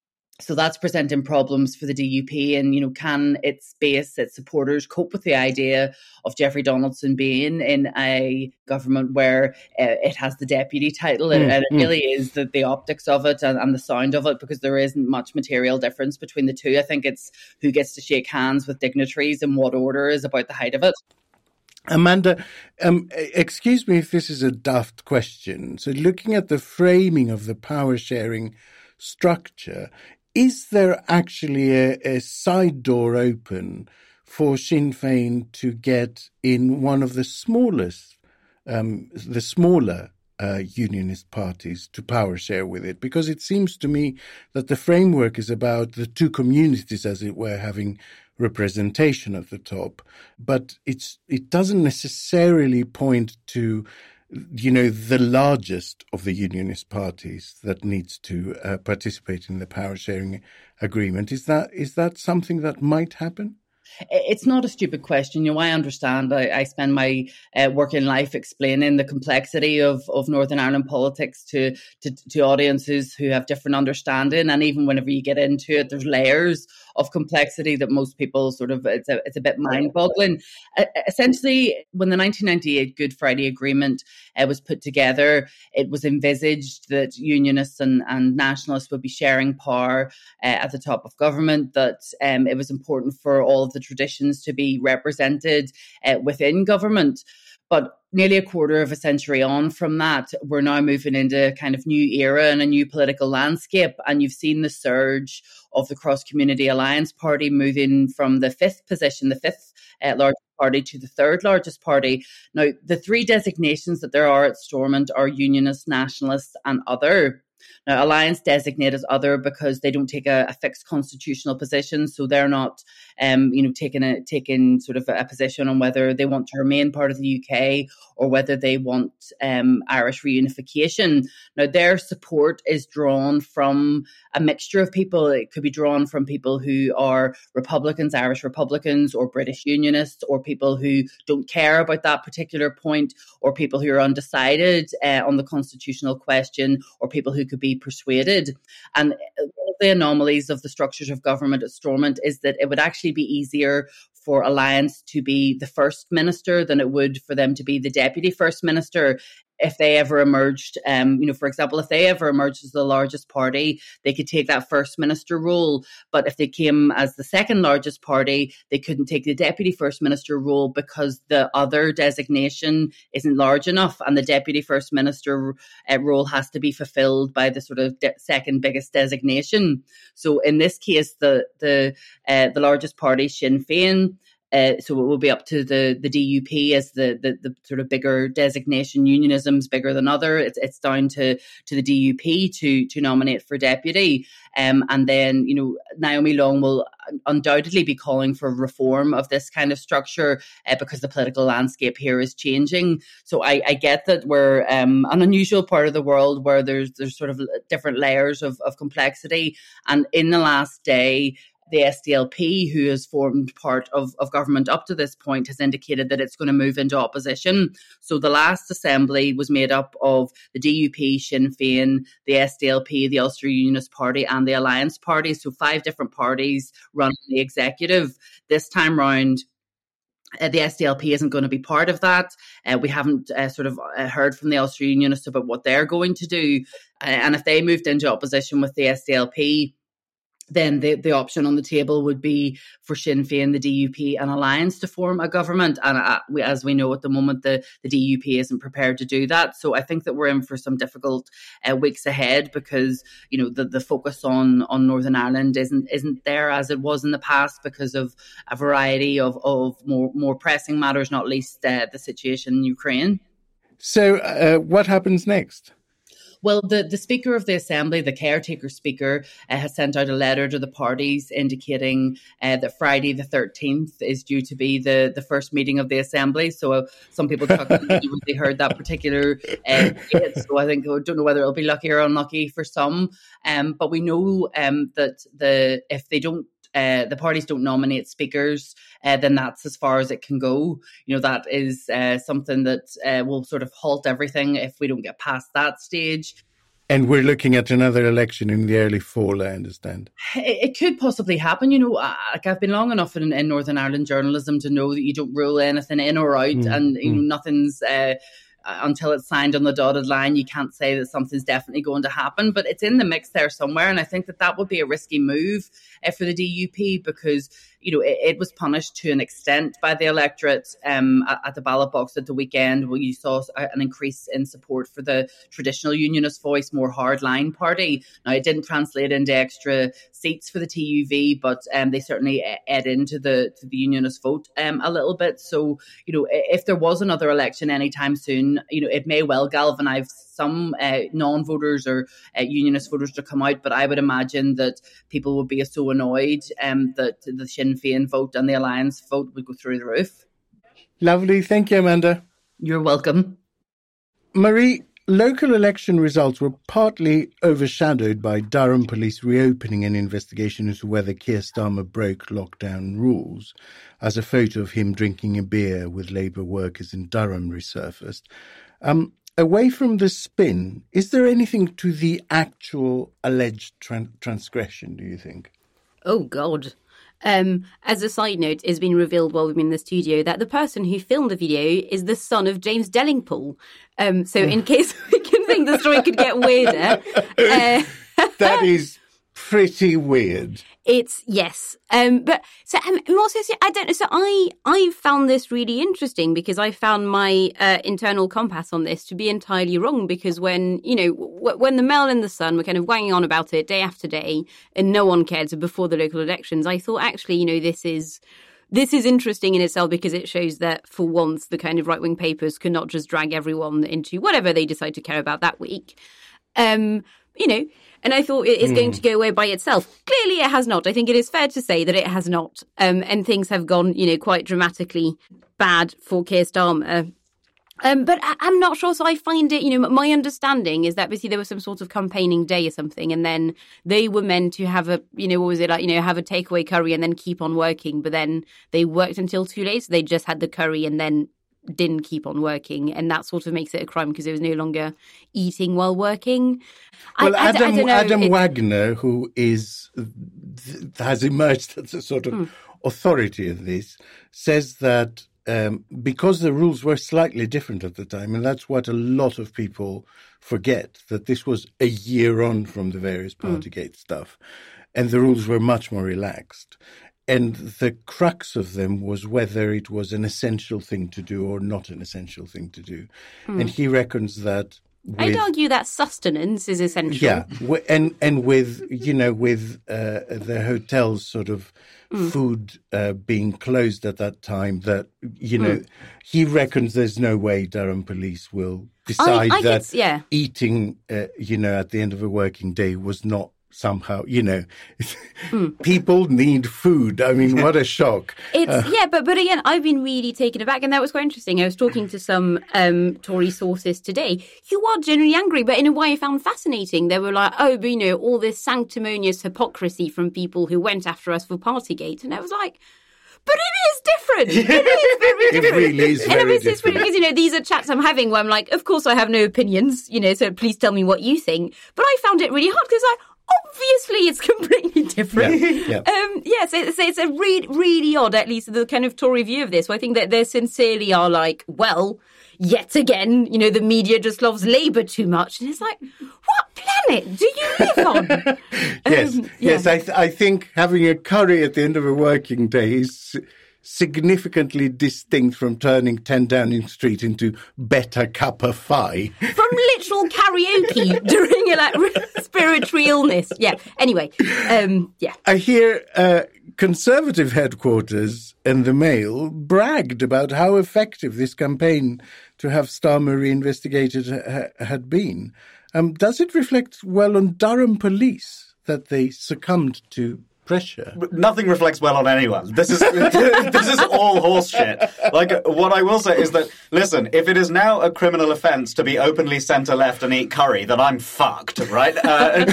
So that's presenting problems for the D U P. And, you know, can its base, its supporters cope with the idea of Jeffrey Donaldson being in a government where uh, it has the deputy title? Mm, and it mm. really is the, the optics of it and, and the sound of it, because there isn't much material difference between the two. I think it's who gets to shake hands with dignitaries and what order is about the height of it. Amanda, um, excuse me if this is a daft question. So looking at the framing of the power sharing structure, is there actually a, a side door open for Sinn Féin to get in one of the smallest, um, the smaller uh, unionist parties to power share with it? Because it seems to me that the framework is about the two communities, as it were, having representation at the top, but it's it doesn't necessarily point to, you know, the largest of the unionist parties that needs to uh, participate in the power sharing agreement. Is that is that something that might happen? It's not a stupid question. You know, I understand. I, I spend my uh, working life explaining the complexity of, of Northern Ireland politics to, to to audiences who have different understanding. And even whenever you get into it, there's layers of complexity that most people sort of, it's a, it's a bit mind-boggling. Uh, essentially, when the nineteen ninety-eight Good Friday Agreement uh, was put together, it was envisaged that unionists and, and nationalists would be sharing power uh, at the top of government, that um, it was important for all of the traditions to be represented uh, within government. But nearly a quarter of a century on from that, we're now moving into a kind of new era and a new political landscape. And you've seen the surge of the Cross Community Alliance Party moving from the fifth position, the fifth uh, largest party, to the third largest party. Now, the three designations that there are at Stormont are unionist, nationalist and other. Now, Alliance designate as other because they don't take a, a fixed constitutional position, so they're not, um, you know, taking a taking sort of a position on whether they want to remain part of the U K or whether they want um, Irish reunification. Now, their support is drawn from a mixture of people. It could be drawn from people who are Republicans, Irish Republicans, or British Unionists, or people who don't care about that particular point, or people who are undecided uh, on the constitutional question, or people who could be persuaded. And one of the anomalies of the structures of government at Stormont is that it would actually be easier for Alliance to be the first minister than it would for them to be the deputy first minister if they ever emerged. Um, you know, for example, if they ever emerged as the largest party, they could take that first minister role. But if they came as the second largest party, they couldn't take the deputy first minister role because the other designation isn't large enough, and the deputy first minister uh, role has to be fulfilled by the sort of de- second biggest designation. So in this case, the the uh, the largest party, Sinn Féin, Uh, so it will be up to the, the D U P as the, the, the sort of bigger designation. Unionism's bigger than other. It's it's down to, to the D U P to to nominate for deputy. Um, and then, you know, Naomi Long will undoubtedly be calling for reform of this kind of structure uh, because the political landscape here is changing. So I, I get that we're um, an unusual part of the world where there's there's sort of different layers of, of complexity. And in the last day, the S D L P, who has formed part of, of government up to this point, has indicated that it's going to move into opposition. So the last assembly was made up of the D U P, Sinn Féin, the S D L P, the Ulster Unionist Party and the Alliance Party. So five different parties running the executive. This time round, Uh, the S D L P isn't going to be part of that. Uh, we haven't uh, sort of uh, heard from the Ulster Unionists about what they're going to do. Uh, and if they moved into opposition with the S D L P, then the, the option on the table would be for Sinn Féin, the D U P and Alliance to form a government. And uh, we, as we know at the moment, the, the D U P isn't prepared to do that. So I think that we're in for some difficult uh, weeks ahead because, you know, the, the focus on, on Northern Ireland isn't isn't there as it was in the past because of a variety of, of more, more pressing matters, not least uh, the situation in Ukraine. So uh, what happens next? Well, the, the Speaker of the Assembly, the caretaker Speaker, uh, has sent out a letter to the parties indicating uh, that Friday the thirteenth is due to be the, the first meeting of the Assembly. So uh, some people chuckled when they heard that particular uh, date. So I think I don't know whether it'll be lucky or unlucky for some. Um, but we know um, that the if they don't Uh, the parties don't nominate speakers, uh, then that's as far as it can go. You know, that is uh, something that uh, will sort of halt everything if we don't get past that stage. And we're looking at another election in the early fall, I understand. It, it could possibly happen. You know, uh, like I've been long enough in, in Northern Ireland journalism to know that you don't rule anything in or out, mm, and you know, nothing's... Uh, until it's signed on the dotted line, you can't say that something's definitely going to happen, but it's in the mix there somewhere. And I think that that would be a risky move uh, for the D U P because, you know, it, it was punished to an extent by the electorate um, at, at the ballot box at the weekend, where you saw an increase in support for the traditional unionist voice, more hardline party. Now, it didn't translate into extra seats for the T U V, but um, they certainly ate into the to the unionist vote um, a little bit. So, you know, if there was another election anytime soon, you know, it may well galvanise some uh, non-voters or uh, unionist voters to come out, but I would imagine that people would be so annoyed um, that the Sinn Féin vote and the Alliance vote would go through the roof. Lovely. Thank you, Amanda. You're welcome. Marie, local election results were partly overshadowed by Durham Police reopening an investigation into whether Keir Starmer broke lockdown rules, as a photo of him drinking a beer with Labour workers in Durham resurfaced. Um, away from the spin, is there anything to the actual alleged tran- transgression, do you think? Oh, God. Um, as a side note, it's been revealed while we've been in the studio that the person who filmed the video is the son of James Dellingpool. Um, so in case we can think the story could get weirder. Uh, that is pretty weird. It's, yes. Um, but so um, more seriously, I don't know. So I, I found this really interesting because I found my uh, internal compass on this to be entirely wrong, because when, you know, w- when the Mail and the Sun were kind of wanging on about it day after day and no one cared, so before the local elections, I thought actually, you know, this is... This is interesting in itself because it shows that for once the kind of right-wing papers cannot just drag everyone into whatever they decide to care about that week. Um, you know, and I thought it is mm. going to go away by itself. Clearly it has not. I think it is fair to say that it has not. Um, and things have gone, you know, quite dramatically bad for Keir Starmer. Um, but I, I'm not sure. So I find it, you know, my understanding is that basically there was some sort of campaigning day or something, and then they were meant to have a, you know, what was it like, you know, have a takeaway curry and then keep on working. But then they worked until too late. So they just had the curry and then didn't keep on working. And that sort of makes it a crime because it was no longer eating while working. Well, I, Adam, I, I don't know. Adam it's... Wagner, who is has emerged as a sort of mm. authority in this, says that Um, because the rules were slightly different at the time, and that's what a lot of people forget, that this was a year on from the various Partygate mm. stuff, and the rules were much more relaxed. And the crux of them was whether it was an essential thing to do or not an essential thing to do. Mm. And he reckons that with, I'd argue that sustenance is essential. Yeah, and and with, you know, with uh, the hotels sort of mm. food uh, being closed at that time, that, you know, mm. he reckons there's no way Durham Police will decide I, I that guess, yeah. eating, uh, you know, at the end of a working day was not somehow, you know. Mm. People need food. I mean, what a shock. It's uh, yeah, but but again, I've been really taken aback, and that was quite interesting. I was talking to some um, Tory sources today who are generally angry, but in a way I found fascinating. They were like, oh, but, you know, all this sanctimonious hypocrisy from people who went after us for Partygate. And I was like, but it is different. It is very different. It really is very and it's, it's different. Really, because, you know, these are chats I'm having where I'm like, of course I have no opinions, you know, so please tell me what you think. But I found it really hard because I... Obviously, it's completely different. Yeah, yeah. Um, yeah so, so it's a really, really odd, at least the kind of Tory view of this. So I think that they sincerely are like, well, yet again, you know, the media just loves Labour too much. And it's like, what planet do you live on? yes, um, yeah. yes. I, th- I think having a curry at the end of a working day is significantly distinct from turning ten Downing Street into better cup of fi. From literal karaoke during a like, respiratory illness. Yeah. Anyway, um, yeah. I hear uh, Conservative headquarters and the Mail bragged about how effective this campaign to have Starmer reinvestigated ha- had been. Um, does it reflect well on Durham Police that they succumbed to pressure? Nothing reflects well on anyone. This is this is all horse shit. Like, what I will say is that, listen, if it is now a criminal offence to be openly centre-left and eat curry, then I'm fucked, right? Uh,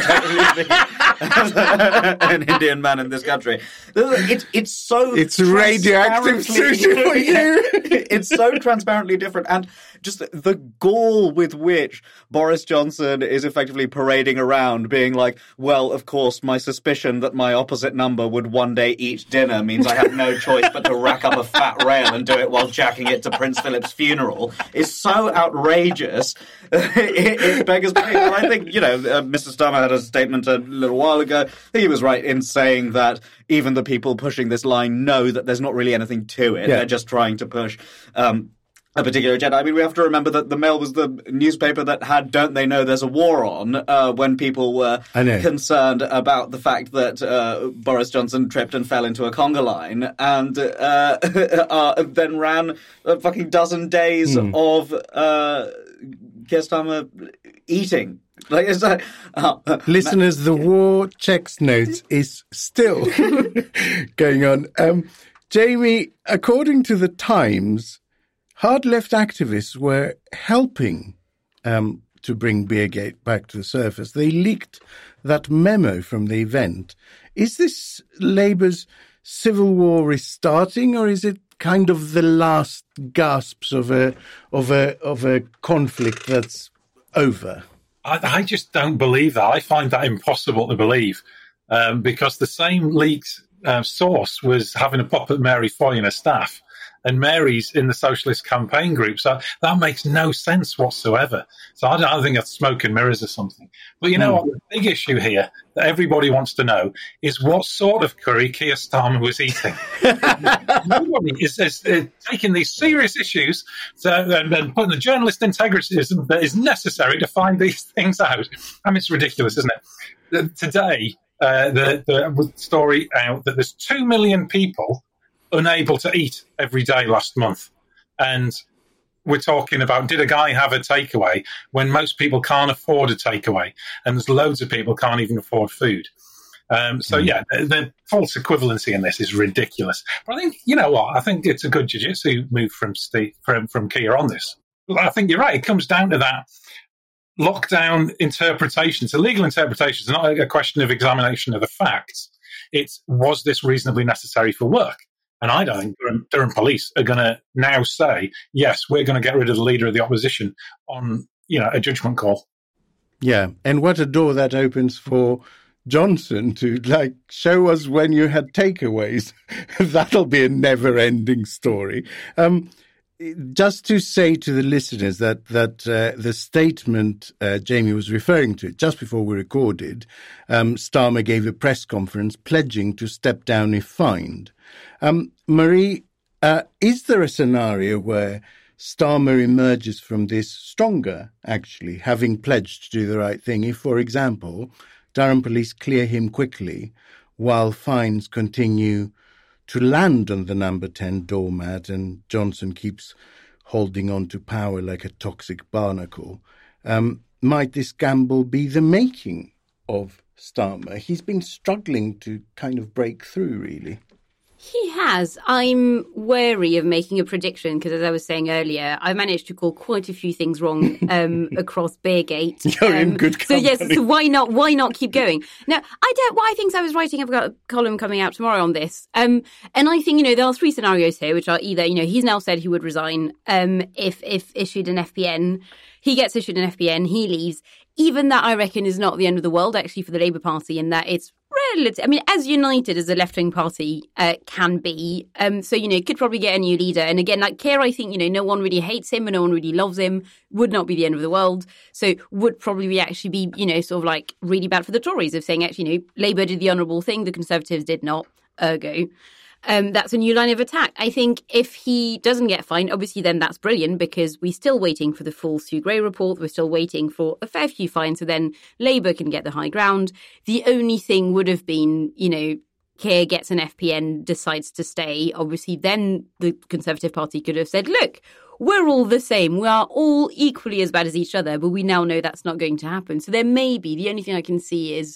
an Indian man in this country. It's, it's so It's radioactive sushi for you. It's so transparently different. And just the gall with which Boris Johnson is effectively parading around, being like, well, of course, my suspicion that my opposite number would one day eat dinner means I have no choice but to rack up a fat rail and do it while jacking it to Prince Philip's funeral is so outrageous. it, it beggars belief. And I think, you know, uh, Mister Starmer had a statement a little while ago. I think he was right in saying that even the people pushing this line know that there's not really anything to it. Yeah. They're just trying to push um, a particular agenda. I mean, we have to remember that the Mail was the newspaper that had "Don't They Know There's a War On" uh, when people were concerned about the fact that uh, Boris Johnson tripped and fell into a conga line, and uh, uh, then ran a fucking dozen days mm. of uh, Keir Starmer eating. Like, it's like, oh, Listeners, the war checks notes is still going on. Um, Jamie, according to the Times, hard left activists were helping um, to bring Beergate back to the surface. They leaked that memo from the event. Is this Labour's civil war restarting, or is it kind of the last gasps of a of a of a conflict that's over? I, I just don't believe that. I find that impossible to believe, um, because the same leaked uh, source was having a pop at Mary Foy and her staff. And Mary's in the Socialist campaign group. So that makes no sense whatsoever. So I don't, I think that's smoke and mirrors or something. But you know mm. what? The big issue here that everybody wants to know is what sort of curry Keir Starmer was eating. Nobody is, is uh, taking these serious issues to, and, and putting the journalist integrity that is necessary to find these things out. I mean, it's ridiculous, isn't it? Uh, today, uh, the, the story out that there's two million people unable to eat every day last month. And we're talking about, did a guy have a takeaway when most people can't afford a takeaway? And there's loads of people can't even afford food. Um, so, mm. yeah, the, the false equivalency in this is ridiculous. But I think, you know what, I think it's a good jiu-jitsu move from, Steve, from, from Keir on this. I think you're right. It comes down to that lockdown interpretation. So legal interpretation is not a question of examination of the facts. It's, was this reasonably necessary for work? And I don't think Durham, Durham Police are going to now say, yes, we're going to get rid of the leader of the opposition on, you know, a judgment call. Yeah, and what a door that opens for Johnson to, like, show us when you had takeaways. That'll be a never-ending story. Um, just to say to the listeners that that uh, the statement uh, Jamie was referring to, just before we recorded, um, Starmer gave a press conference pledging to step down if fined. Um, Marie, uh, is there a scenario where Starmer emerges from this stronger, actually, having pledged to do the right thing, if, for example, Durham Police clear him quickly while fines continue to land on the number ten doormat and Johnson keeps holding on to power like a toxic barnacle? Um, might this gamble be the making of Starmer. He's been struggling to kind of break through, really. He has. I'm wary of making a prediction because, as I was saying earlier, I managed to call quite a few things wrong um, across Beargate. You're um, in good company. So yes, so why not? Why not keep going? Now, I don't. Why things I was writing. I've got a column coming out tomorrow on this, um, and I think you know there are three scenarios here, which are either you know he's now said he would resign um, if if issued an F P N, he gets issued an F P N, he leaves. Even that, I reckon, is not the end of the world actually for the Labour Party, in that it's relative. I mean, as united as a left-wing party uh, can be. Um, so, you know, could probably get a new leader. And again, like Keir, I think, you know, no one really hates him and no one really loves him. Would not be the end of the world. So would probably be actually be, you know, sort of like really bad for the Tories of saying, actually, you know, Labour did the honourable thing, the Conservatives did not, ergo. Um, that's a new line of attack. I think if he doesn't get fined, obviously then that's brilliant because we're still waiting for the full Sue Gray report. We're still waiting for a fair few fines so then Labour can get the high ground. The only thing would have been, you know, Keir gets an F P N, decides to stay. Obviously then the Conservative Party could have said, look, we're all the same. We are all equally as bad as each other, but we now know that's not going to happen. So there may be, the only thing I can see is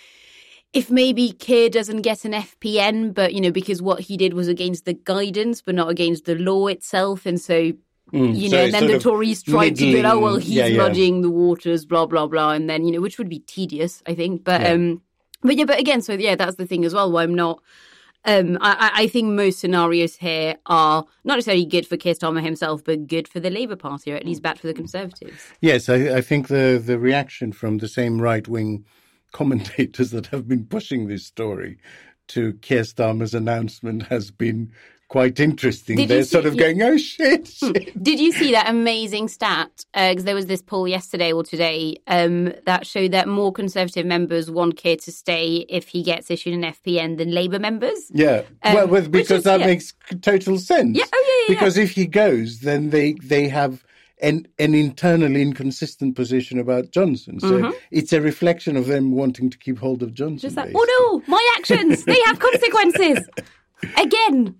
if maybe Keir doesn't get an F P N, but, you know, because what he did was against the guidance, but not against the law itself. And so, mm, you so know, and then the Tories tried to be, oh, well, he's yeah, yeah. muddying the waters, blah, blah, blah. And then, you know, which would be tedious, I think. But, yeah. um, but yeah, but again, so yeah, that's the thing as well, where I'm not, um, I, I think most scenarios here are not necessarily good for Keir Starmer himself, but good for the Labour Party, or at least bad for the Conservatives. Yes, I, I think the, the reaction from the same right-wing commentators that have been pushing this story to Keir Starmer's announcement has been quite interesting. Did They're see, sort of yeah. going, oh, shit, shit. Did you see that amazing stat? Because uh, there was this poll yesterday or today um, that showed that more Conservative members want Keir to stay if he gets issued an F P N than Labour members. Yeah, um, well, well, because is, that yeah. makes total sense. Yeah, oh, yeah, yeah. Because if he goes, then they, they have An, an internally inconsistent position about Johnson. So mm-hmm. it's a reflection of them wanting to keep hold of Johnson. Just like, oh no, my actions, they have consequences. Again.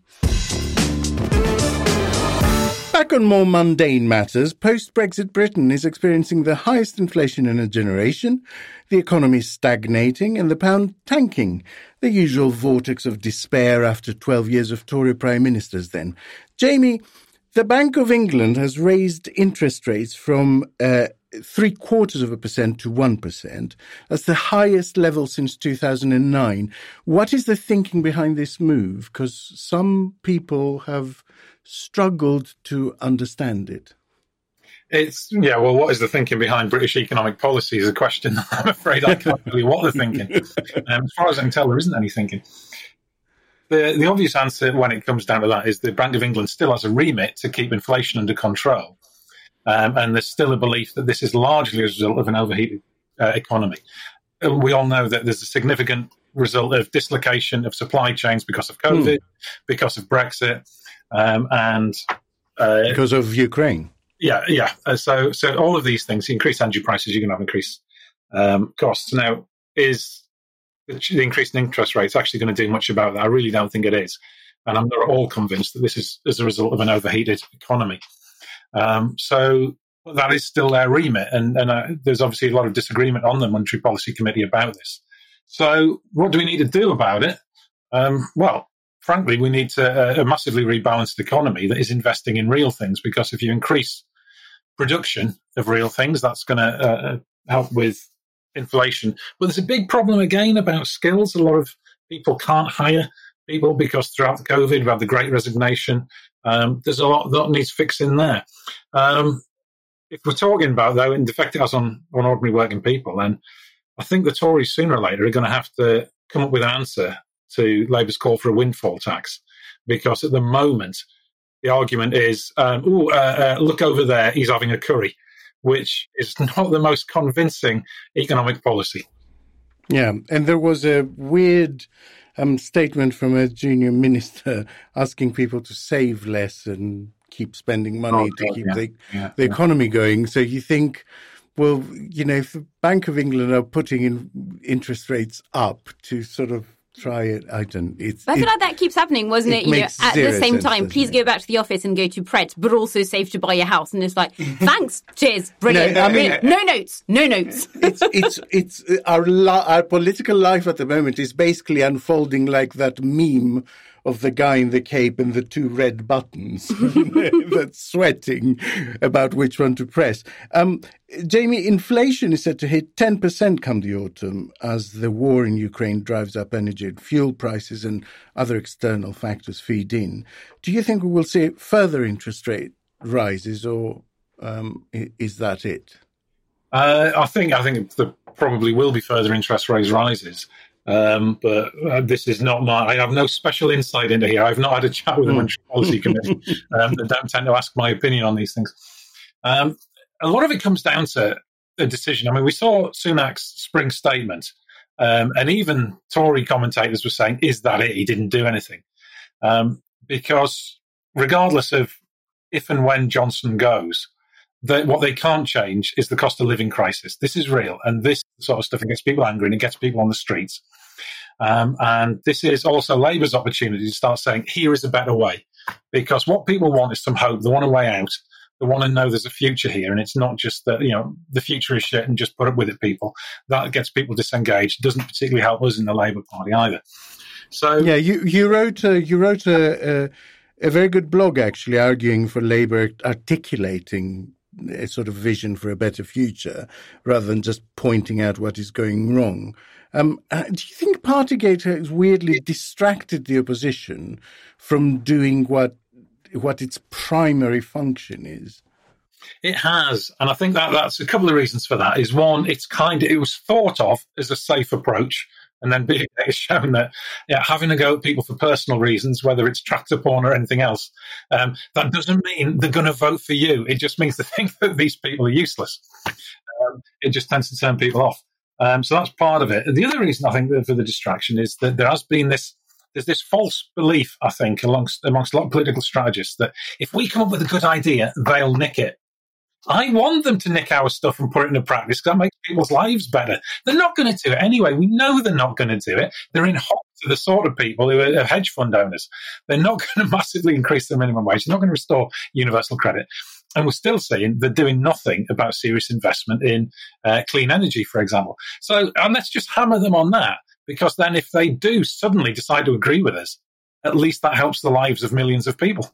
Back on more mundane matters, post-Brexit Britain is experiencing the highest inflation in a generation, the economy is stagnating and the pound tanking, the usual vortex of despair after twelve years of Tory prime ministers then. Jamie, the Bank of England has raised interest rates from uh, three quarters of a percent to one percent. That's the highest level since two thousand nine. What is the thinking behind this move? Because some people have struggled to understand it. It's, yeah, well, what is the thinking behind British economic policy is a question I'm afraid I can't tell you what they're thinking. Um, as far as I can tell, there isn't any thinking. The, the obvious answer when it comes down to that is the Bank of England still has a remit to keep inflation under control. Um, and there's still a belief that this is largely a result of an overheated uh, economy. And we all know that there's a significant result of dislocation of supply chains because of COVID, mm. because of Brexit, um, and... Uh, because of Ukraine. Yeah, yeah. Uh, so so all of these things, increase energy prices, you're going to have increased um, costs. Now, is the increase in interest rates actually going to do much about that? I really don't think it is. And I'm not at all convinced that this is as a result of an overheated economy. Um, so that is still their remit. And, and uh, there's obviously a lot of disagreement on the Monetary Policy Committee about this. So what do we need to do about it? Um, well, frankly, we need to, uh, a massively rebalanced economy that is investing in real things, because if you increase production of real things, that's going to uh, help with inflation. But there's a big problem again about skills. A lot of people can't hire people because throughout the COVID, we've had the Great Resignation. Um, there's a lot that needs fixing there. Um, if we're talking about, though, and the effect it has on, on ordinary working people, then I think the Tories sooner or later are going to have to come up with an answer to Labour's call for a windfall tax, because at the moment, the argument is, um, oh, uh, uh, look over there, he's having a curry, which is not the most convincing economic policy. Yeah, and there was a weird um, statement from a junior minister asking people to save less and keep spending money oh, to God, keep yeah, the, yeah, the economy yeah. going. So you think, well, you know, if the Bank of England are putting in interest rates up to sort of try it. I don't. It's. I feel it, like that keeps happening, wasn't it? it You know, makes at the zero same sense, time, doesn't please it? go back to the office and go to Pret, but also save to buy your house. And it's like, thanks, cheers, brilliant. No, I mean- brilliant. no notes, no notes. it's it's it's our li- our political life at the moment is basically unfolding like that meme of the guy in the cape and the two red buttons that's sweating about which one to press. Um, Jamie, inflation is set to hit ten percent come the autumn as the war in Ukraine drives up energy and fuel prices and other external factors feed in. Do you think we will see further interest rate rises, or um, is that it? Uh, I think I think there probably will be further interest rate rises. Um, but uh, this is not my, I have no special insight into here. I've not had a chat with the Monetary Policy Committee. Um, they don't tend to ask my opinion on these things. Um, a lot of it comes down to a decision. I mean, we saw Sunak's spring statement, um, and even Tory commentators were saying, is that it? He didn't do anything. Um, because regardless of if and when Johnson goes, that what they can't change is the cost of living crisis. This is real, and this sort of stuff gets people angry and it gets people on the streets. Um, and this is also Labour's opportunity to start saying, here is a better way. Because what people want is some hope. They want a way out. They want to know there's a future here, and it's not just that, you know, the future is shit and just put up with it, people. That gets people disengaged. It doesn't particularly help us in the Labour Party either. So yeah, you you wrote a, you wrote a, a a very good blog actually arguing for Labour articulating a sort of vision for a better future rather than just pointing out what is going wrong. Um, uh, do you think Partygate has weirdly distracted the opposition from doing what what its primary function is? It has, and I think that that's a couple of reasons for that. Is one, it's kind of, it was thought of as a safe approach, and then being it's shown that yeah, having to go at people for personal reasons, whether it's tractor porn or anything else, um, that doesn't mean they're going to vote for you. It just means they think that these people are useless. Um, it just tends to turn people off. Um, so that's part of it. And the other reason I think that for the distraction is that there has been this. There's this false belief, I think, amongst amongst a lot of political strategists that if we come up with a good idea, they'll nick it. I want them to nick our stuff and put it into practice because that makes people's lives better. They're not going to do it anyway. We know they're not going to do it. They're in hot to the sort of people who are hedge fund owners. They're not going to massively increase the minimum wage. They're not going to restore universal credit. And we're still seeing they're doing nothing about serious investment in uh, clean energy, for example. So, and let's just hammer them on that, because then if they do suddenly decide to agree with us, at least that helps the lives of millions of people.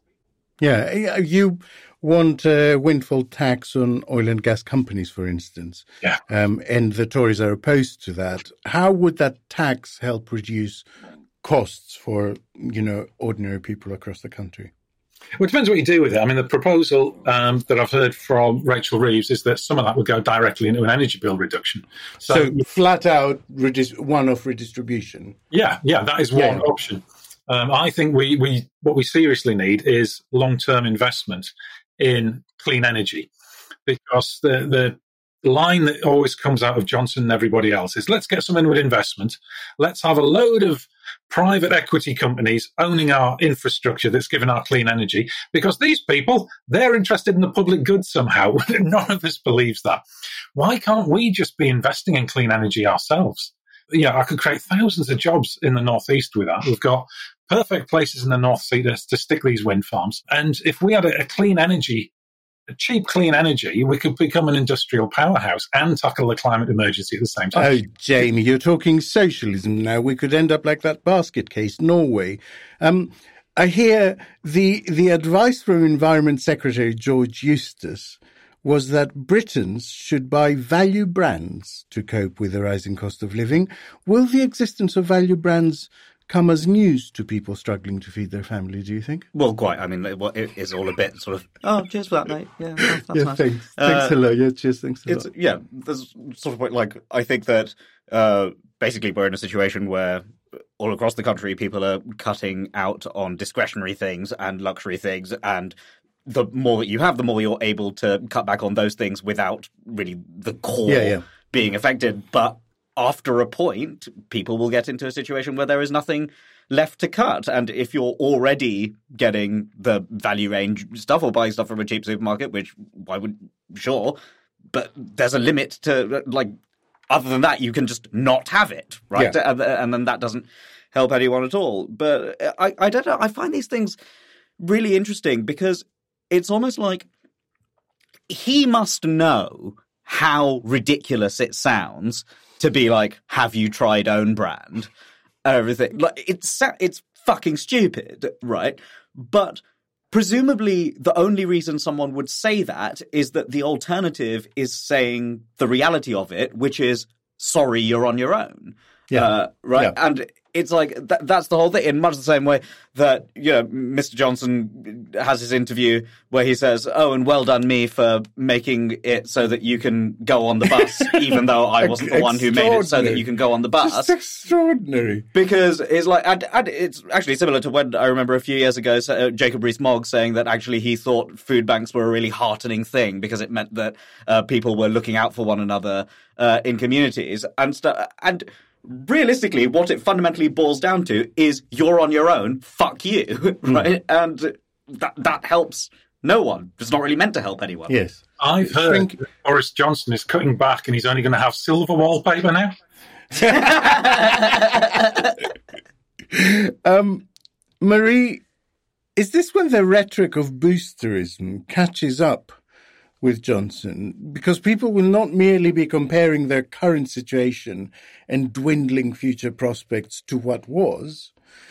Yeah, you want a windfall tax on oil and gas companies, for instance. Yeah. Um, and the Tories are opposed to that. How would that tax help reduce costs for, you know, ordinary people across the country? Well, it depends what you do with it. I mean, the proposal um, that I've heard from Rachel Reeves is that some of that would go directly into an energy bill reduction. So, so flat out redis- one-off redistribution. Yeah, yeah, that is one yeah. option. Um, I think we, we what we seriously need is long-term investment in clean energy, because the the line that always comes out of Johnson and everybody else is, let's get some inward investment. Let's have a load of private equity companies owning our infrastructure that's given our clean energy, because these people, they're interested in the public good somehow. None of us believes that. Why can't we just be investing in clean energy ourselves? You know, I could create thousands of jobs in the Northeast with that. We've got perfect places in the North Sea to, to stick these wind farms. And if we had a, a clean energy, a cheap clean energy, we could become an industrial powerhouse and tackle the climate emergency at the same time. Oh, Jamie, you're talking socialism now. We could end up like that basket case, Norway. Um, I hear the the advice from Environment Secretary George Eustace was that Britons should buy value brands to cope with the rising cost of living. Will the existence of value brands come as news to people struggling to feed their family, do you think? Well, quite. I mean, it is all a bit sort of, oh, cheers for that, mate. Yeah, that's, that's yeah, nice. Thanks, uh, thanks a lot. Yeah, cheers, thanks a it's, lot. Yeah, there's sort of like, I think that uh, basically we're in a situation where all across the country people are cutting out on discretionary things and luxury things, and the more that you have, the more you're able to cut back on those things without really the core yeah, yeah. being affected. But after a point, people will get into a situation where there is nothing left to cut. And if you're already getting the value range stuff or buying stuff from a cheap supermarket, which why would, sure, but there's a limit to, like, other than that, you can just not have it, right? Yeah. And, and then that doesn't help anyone at all. But I, I don't know. I find these things really interesting because it's almost like he must know how ridiculous it sounds to be like, have you tried own brand? Everything. Like, it's, it's fucking stupid, right? But presumably the only reason someone would say that is that the alternative is saying the reality of it, which is, sorry, you're on your own. Yeah. Uh, right. Yeah. And it's like, th- that's the whole thing, in much the same way that, you know, Mister Johnson has his interview where he says, oh, and well done me for making it so that you can go on the bus, even though I wasn't the one who made it so that you can go on the bus. Just extraordinary. Because it's like, and, and it's actually similar to when I remember a few years ago, uh, Jacob Rees-Mogg saying that actually he thought food banks were a really heartening thing because it meant that uh, people were looking out for one another uh, in communities and stuff. And realistically, what it fundamentally boils down to is you're on your own, fuck you, right? Mm. And that that helps no one. It's not really meant to help anyone. Yes. I've heard Think... that Boris Johnson is cutting back and he's only going to have silver wallpaper now. um, Marie, is this when the rhetoric of boosterism catches up with Johnson? Because people will not merely be comparing their current situation and dwindling future prospects to what was,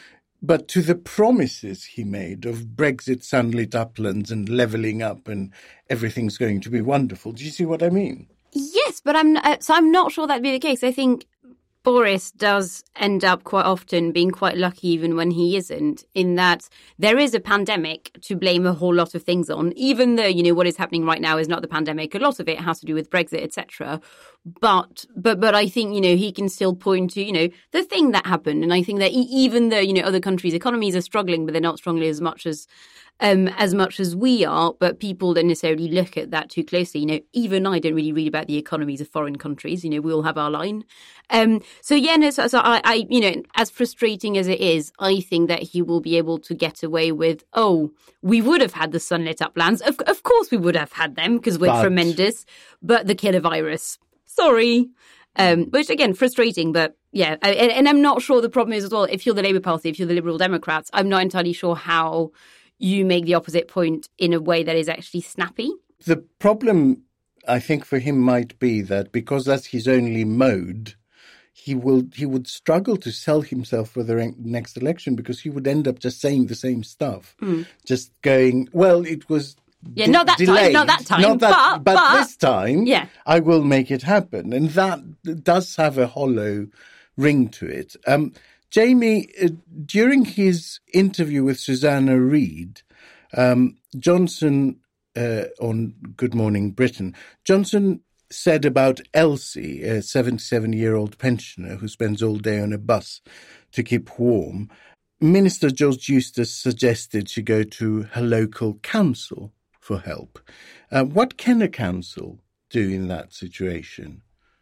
but to the promises he made of Brexit sunlit uplands and levelling up and everything's going to be wonderful. Do you see what I mean? Yes, but I'm not, so I'm not sure that'd be the case. I think Boris does end up quite often being quite lucky even when he isn't, in that there is a pandemic to blame a whole lot of things on, even though, you know, what is happening right now is not the pandemic. A lot of it has to do with Brexit, et cetera. But, but, but I think, you know, he can still point to, you know, the thing that happened. And I think that even though, you know, other countries' economies are struggling, but they're not struggling as much as Um, as much as we are, but people don't necessarily look at that too closely. You know, even I don't really read about the economies of foreign countries. You know, we all have our line. Um, so yeah, no, so, so I, I, you know, as frustrating as it is, I think that he will be able to get away with, oh, we would have had the sunlit uplands. Of, of course we would have had them because we're but... tremendous, but the killer virus, sorry. Um, which again, frustrating, but yeah. And, and I'm not sure the problem is as well, if you're the Labour Party, if you're the Liberal Democrats, I'm not entirely sure how you make the opposite point in a way that is actually snappy. The problem, I think, for him might be that because that's his only mode, he will he would struggle to sell himself for the next election because he would end up just saying the same stuff, mm. just going, well, it was yeah, de- not that delayed. time, not that time, not that, but, but, but this time, yeah. I will make it happen, and that does have a hollow ring to it. Um, Jamie, uh, during his interview with Susanna Reid, um, Johnson, uh, on Good Morning Britain, Johnson said about Elsie, a seventy-seven-year-old pensioner who spends all day on a bus to keep warm, Minister George Eustice suggested she go to her local council for help. Uh, what can a council do in that situation?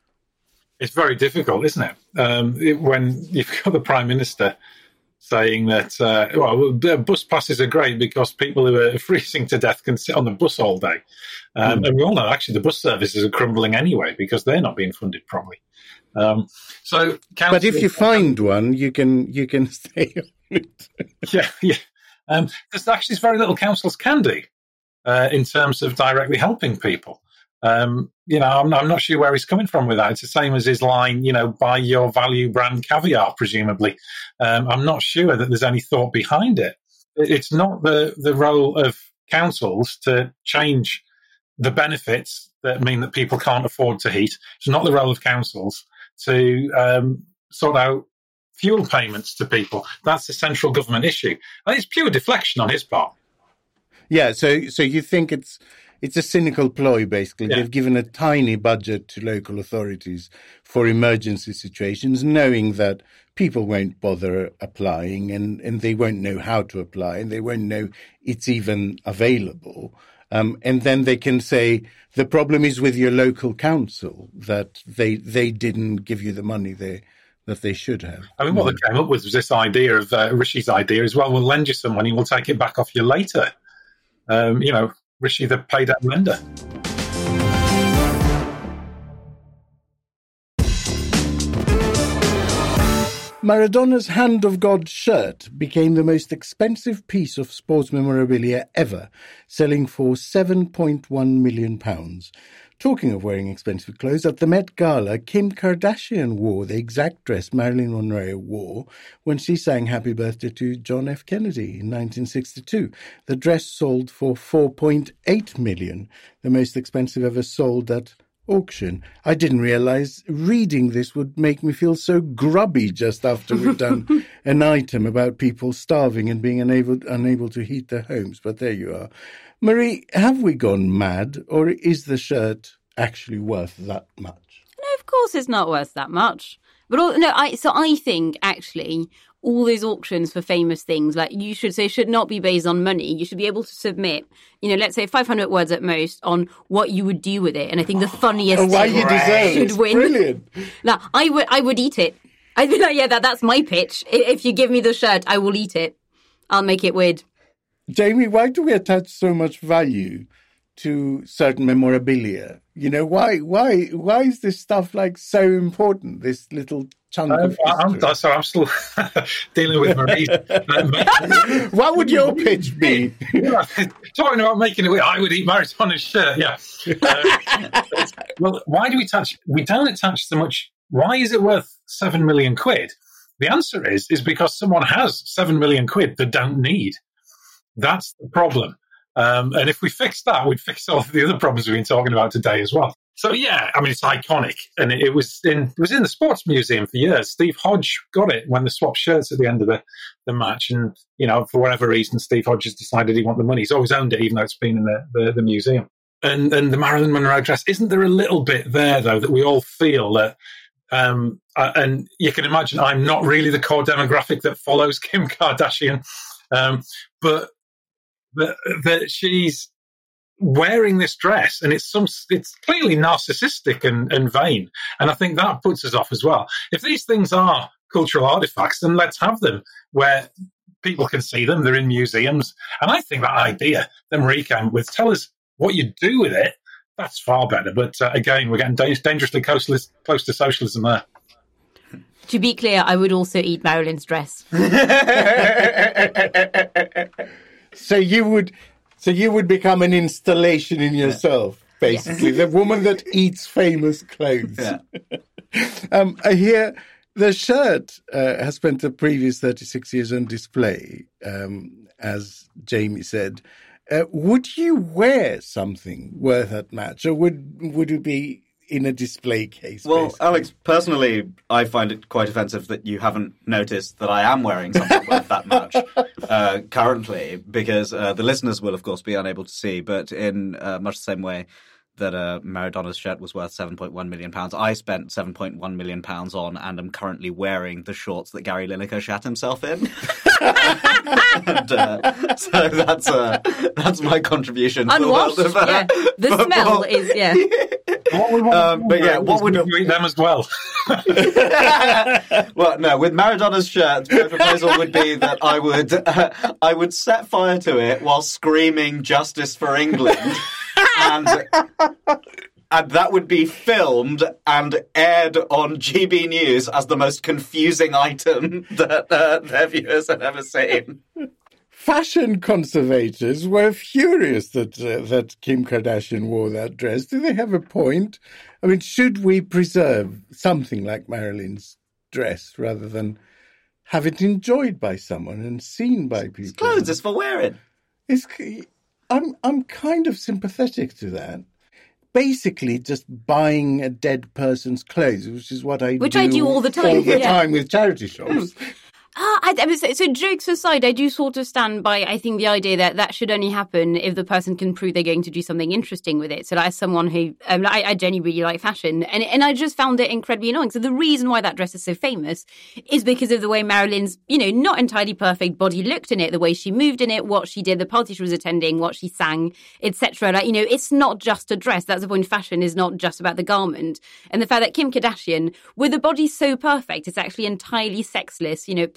It's very difficult, isn't it? Um, it when you've got the Prime Minister saying that, uh, well, the bus passes are great because people who are freezing to death can sit on the bus all day. Um, mm. And we all know, actually, the bus services are crumbling anyway because they're not being funded properly. Um, so, But if you find one, you can you can stay on it. yeah, yeah. Um, there's actually very little councils can do uh, in terms of directly helping people. Um, you know, I'm, I'm not sure where he's coming from with that. It's the same as his line, you know, buy your value brand caviar, presumably. Um, I'm not sure that there's any thought behind it. It's not the, the role of councils to change the benefits that mean that people can't afford to heat. It's not the role of councils to um, sort out fuel payments to people. That's a central government issue. And it's pure deflection on his part. Yeah, so so you think it's it's a cynical ploy, basically. Yeah. They've given a tiny budget to local authorities for emergency situations, knowing that people won't bother applying and, and they won't know how to apply and they won't know it's even available. Um, and then they can say, the problem is with your local council, that they they didn't give you the money they that they should have. I mean, what they came up with was this idea of uh, Rishi's idea as well. We'll lend you some money, we'll take it back off you later. Um, you know, Rishi, the paid out lender. Maradona's Hand of God shirt became the most expensive piece of sports memorabilia ever, selling for seven point one million pounds. Talking of wearing expensive clothes, at the Met Gala, Kim Kardashian wore the exact dress Marilyn Monroe wore when she sang Happy Birthday to John F. Kennedy in nineteen sixty-two. The dress sold for four point eight million pounds, the most expensive ever sold at auction. I didn't realise reading this would make me feel so grubby just after we've done an item about people starving and being unable, unable to heat their homes. But there you are. Marie, have we gone mad, or is the shirt actually worth that much? No, of course it's not worth that much. But all, no, I so I think actually all those auctions for famous things, like you should say, should not be based on money. You should be able to submit, you know, let's say five hundred words at most on what you would do with it. And I think the funniest oh, why you deserve should win. Brilliant. Now, I would, I would eat it. I'd be like, yeah, that, that's my pitch. If you give me the shirt, I will eat it. I'll make it weird. Jamie, why do we attach so much value to certain memorabilia? You know, why why why is this stuff like so important, this little chunk um, of history? I'm, so I'm still dealing with Marie. What would your pitch be? Talking about making it, I would eat Maradona's shirt, yeah. Uh, well, why do we attach, we don't attach so much, why is it worth seven million quid? The answer is, is because someone has seven million quid they don't need. That's the problem. Um, and if we fix that, we'd fix all of the other problems we've been talking about today as well. So, yeah, I mean, it's iconic. And it, it was in it was in the Sports Museum for years. Steve Hodge got it when they swapped shirts at the end of the, the match. And, you know, for whatever reason, Steve Hodge has decided he wants the money. He's always owned it, even though it's been in the, the, the museum. And, and the Marilyn Monroe dress, isn't there a little bit there, though, that we all feel that Um, uh, and you can imagine I'm not really the core demographic that follows Kim Kardashian, um, but that, that she's wearing this dress, and it's some it's clearly narcissistic and, and vain, and I think that puts us off as well. If these things are cultural artifacts, then let's have them where people can see them. They're in museums, and I think that idea that Marie came with, tell us what you do with it. That's far better. But uh, again, we're getting da- dangerously close, close to socialism there. To be clear, I would also eat Marilyn's dress. So you would, so you would become an installation in yourself, basically, yes. The woman that eats famous clothes. Yeah. um, I hear the shirt uh, has spent the previous thirty-six years on display, um, as Jamie said. Uh, would you wear something worth that much, or would would it be in a display case? Well, basically? Alex, personally, I find it quite offensive that you haven't noticed that I am wearing something worth that much uh, currently, because uh, the listeners will, of course, be unable to see. But in uh, much the same way that uh, Maradona's shirt was worth seven point one million pounds, I spent seven point one million pounds on, and am currently wearing the shorts that Gary Lineker shat himself in. and, uh, so that's uh, that's my contribution. Unwashed, to the world of, uh, yeah. The football. smell is, yeah. um, but yeah, what would you eat them as well? Well, no, with Maradona's shirt, my proposal would be that I would uh, I would set fire to it while screaming "Justice for England." And, and that would be filmed and aired on G B News as the most confusing item that uh, their viewers had ever seen. Fashion conservators were furious that uh, that Kim Kardashian wore that dress. Do they have a point? I mean, should we preserve something like Marilyn's dress rather than have it enjoyed by someone and seen by people? It's clothes, it's for wearing. It's... I'm I'm kind of sympathetic to that. Basically, just buying a dead person's clothes, which is what I which do I do all the time, all the yeah. time with charity shops. Ah, I, I was, so jokes aside, I do sort of stand by, I think, the idea that that should only happen if the person can prove they're going to do something interesting with it. So like, as someone who, um, I, I genuinely really like fashion, and and I just found it incredibly annoying. So the reason why that dress is so famous is because of the way Marilyn's, you know, not entirely perfect body looked in it, the way she moved in it, what she did, the party she was attending, what she sang, et cetera. Like, you know, it's not just a dress. That's the point. Fashion is not just about the garment. And the fact that Kim Kardashian, with a body so perfect, it's actually entirely sexless, you know,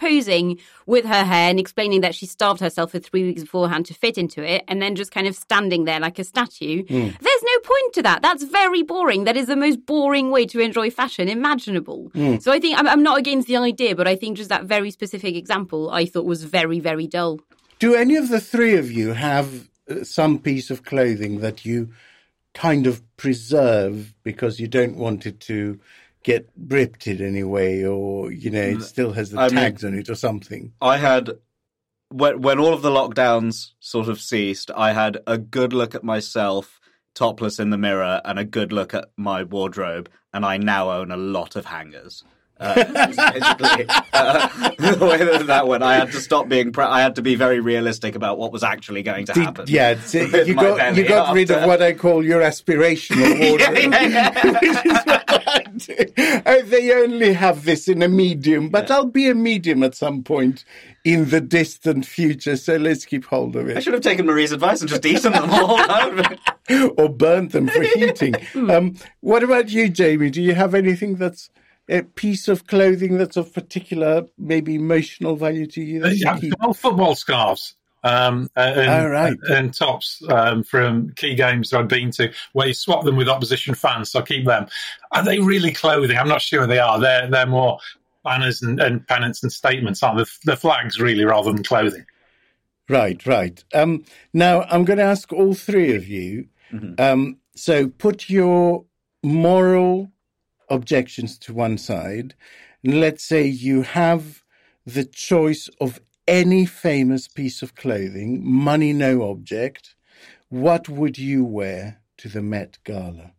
posing with her hair and explaining that she starved herself for three weeks beforehand to fit into it, and then just kind of standing there like a statue. Mm. There's no point to that. That's very boring. That is the most boring way to enjoy fashion imaginable. Mm. So I think I'm, I'm not against the idea, but I think just that very specific example I thought was very, very dull. Do any of the three of you have some piece of clothing that you kind of preserve because you don't want it to get ripped in any way, or, you know, it still has the I tags mean, on it or something? I had, when, when all of the lockdowns sort of ceased, I had a good look at myself topless in the mirror and a good look at my wardrobe, and I now own a lot of hangers. Uh, basically, uh, the way that that went, I had to stop being. Pre- I had to be very realistic about what was actually going to happen. Did, yeah, you got you got after. rid of what I call your aspirational wardrobe. yeah, yeah, yeah. Which is what I do. Oh, they only have this in a medium, but yeah. I'll be a medium at some point in the distant future. So let's keep hold of it. I should have taken Marie's advice and just eaten them all, or burnt them for heating. um, what about you, Jamie? Do you have anything that's a piece of clothing that's of particular, maybe emotional value to you? Uh, yeah, well, football scarves um, and, oh, right. and, and tops um, from key games that I've been to, where you swap them with opposition fans, so I keep them. Are they really clothing? I'm not sure they are. They're they're more banners and, and pennants and statements, aren't they? The flags, really, rather than clothing. Right, right. Um, now, I'm going to ask all three of you, mm-hmm. um, so put your moral objections to one side, and let's say you have the choice of any famous piece of clothing, money no object. What would you wear to the Met Gala?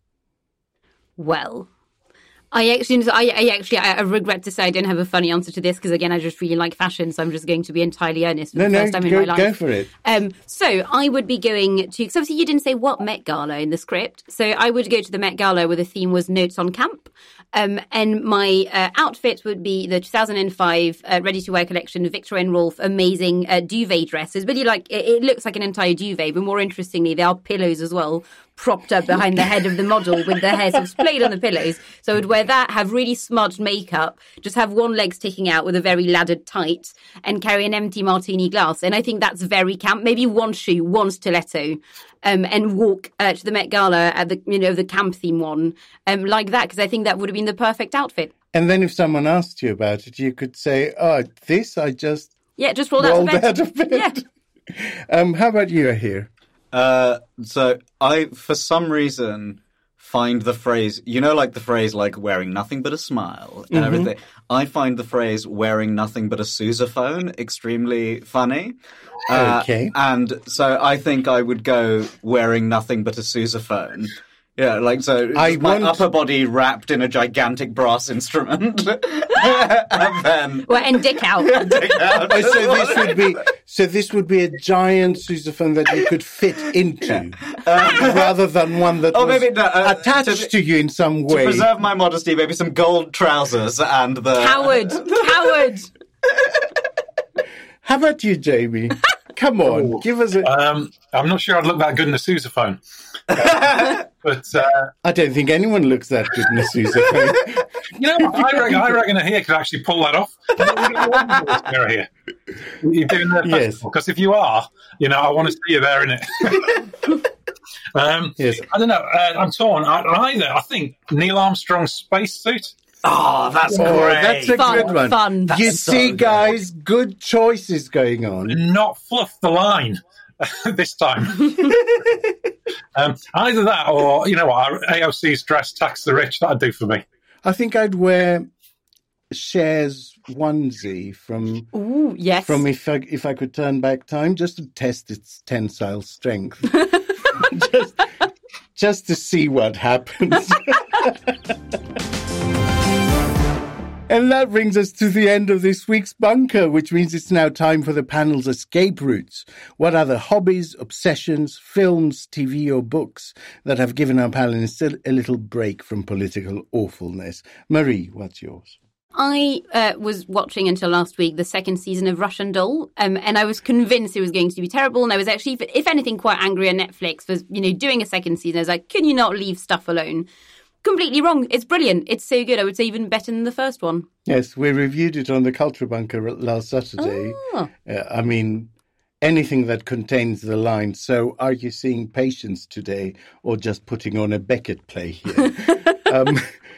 Well, I actually, I, I actually, I regret to say I didn't have a funny answer to this because, again, I just really like fashion, so I'm just going to be entirely earnest for no, the no, first time go, in my life. Go for it. Um, so I would be going to, because obviously you didn't say what Met Gala in the script, so I would go to the Met Gala where the theme was Notes on Camp, um, and my uh, outfit would be the two thousand five uh, ready-to-wear collection, Victor and Rolf, amazing uh, duvet dresses. Really, like, it, it looks like an entire duvet, but more interestingly, there are pillows as well, propped up behind the head of the model with their hair sort of splayed on the pillows. So I would wear that, have really smudged makeup, just have one leg sticking out with a very laddered tight, and carry an empty martini glass. And I think that's very camp. Maybe one shoe, one stiletto, um, and walk uh, to the Met Gala at the, you know, the camp theme one, um, like that, because I think that would have been the perfect outfit. And then if someone asked you about it, you could say, oh, this I just yeah, just rolled, rolled out of bed. Out of bed. Yeah. um, how about you, Ahir? Uh, so I, for some reason, find the phrase, you know, like the phrase, like wearing nothing but a smile and mm-hmm. everything. I find the phrase wearing nothing but a sousaphone extremely funny. Uh, okay. And so I think I would go wearing nothing but a sousaphone. Yeah, like, so I my want... upper body wrapped in a gigantic brass instrument. And then... Well, and dick out. dick out. Oh, so this would be, so this would be a giant sousaphone that you could fit into, uh, rather than one that oh, was maybe, no, uh, attached to, to, you in some way. To preserve my modesty, maybe some gold trousers and the... Coward! Coward! How about you, Jamie? Come on, oh, give us a... Um, I'm not sure I'd look that good in a sousaphone. Uh, but uh, I don't think anyone looks that good in a sousaphone. You know, I reckon, I reckon Ahir could actually pull that off. Here. You're doing that yes. Because if you are, you know, I want to see you there, innit? um, yes. I don't know. Uh, I'm torn. I, either I think Neil Armstrong's spacesuit. Oh, that's oh, great. That's a fun, good one. Fun. That's you so see, good. Guys, good choices going on. Not fluff the line this time. um, either that or, you know what, A O C's dress tax the rich. That'd do for me. I think I'd wear Cher's onesie from Ooh, yes. from if I, if I could turn back time, just to test its tensile strength. just, just to see what happens. And that brings us to the end of this week's bunker, which means it's now time for the panel's escape routes. What are the hobbies, obsessions, films, T V or books that have given our panelists a little break from political awfulness? Marie, what's yours? I uh, was watching until last week the second season of Russian Doll, um, and I was convinced it was going to be terrible. And I was actually, if anything, quite angry at Netflix for, you know, doing a second season. I was like, can you not leave stuff alone? completely wrong. It's brilliant. It's so good. I would say even better than the first one. Yes, we reviewed it on the Culture Bunker last Saturday. Oh. Uh, I mean, anything that contains the line, so are you seeing patients today or just putting on a Beckett play here? um,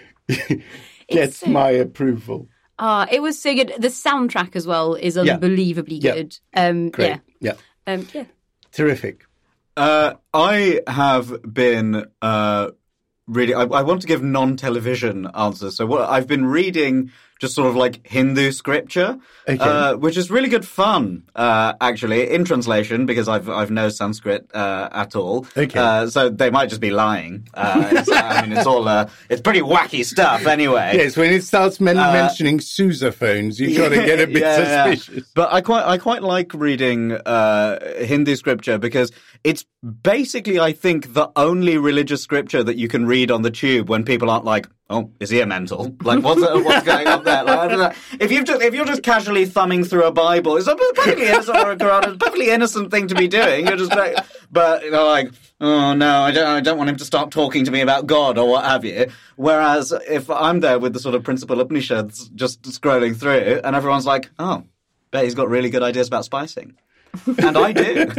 gets so... my approval. Ah, it was so good. The soundtrack as well is unbelievably yeah. good. Um, Great. Yeah. Yeah. Um, yeah. Terrific. Uh, I have been uh, really. I, I want to give non-television answers. So what I've been reading, just sort of like Hindu scripture, okay. uh, which is really good fun, uh, actually, in translation, because I've I've no Sanskrit uh, at all. Okay. Uh, so they might just be lying. Uh, it's, I mean, it's all uh, it's pretty wacky stuff, anyway. Yes, when it starts men- uh, mentioning sousaphones, you've got to get a bit yeah, suspicious. Yeah. But I quite I quite like reading uh, Hindu scripture because it's basically, I think, the only religious scripture that you can read on the tube when people aren't like, oh, is he a mental? Like, what's what's going on there? Like, I don't know. If you've just, if you're just casually thumbing through a Bible, it's a perfectly innocent or a Quran, it's a perfectly innocent thing to be doing. You're just like, but you know, like, oh no, I don't, I don't want him to start talking to me about God or what have you. Whereas if I'm there with the sort of principal Upanishads just scrolling through, and everyone's like, oh, bet he's got really good ideas about spicing, and I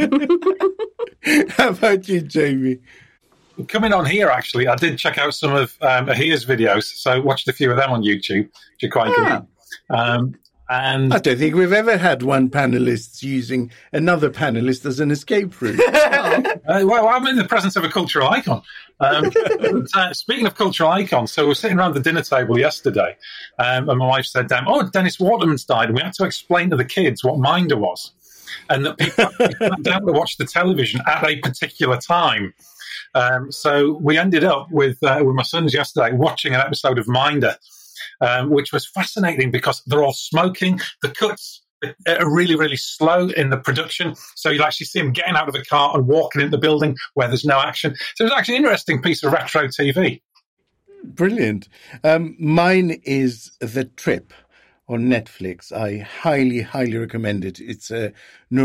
do. How about you, Jamie? Coming on here, actually, I did check out some of um, Ahia's videos, so watched a few of them on YouTube, which are quite Yeah. good. Um, and I don't think we've ever had one panelist using another panelist as an escape route. uh, well, I'm in the presence of a cultural icon. Um, but, uh, speaking of cultural icons, so we were sitting around the dinner table yesterday, um, and my wife said, um, oh, Dennis Waterman's died, and we had to explain to the kids what Minder was. And that people sat down to watch the television at a particular time. Um, so we ended up with uh, with my sons yesterday watching an episode of Minder, um, which was fascinating because they're all smoking. The cuts are really, really slow in the production. So you'll actually see them getting out of the car and walking into the building where there's no action. So it was actually an interesting piece of retro T V. Brilliant. Um, mine is The Trip on Netflix. I highly, highly recommend it. It's a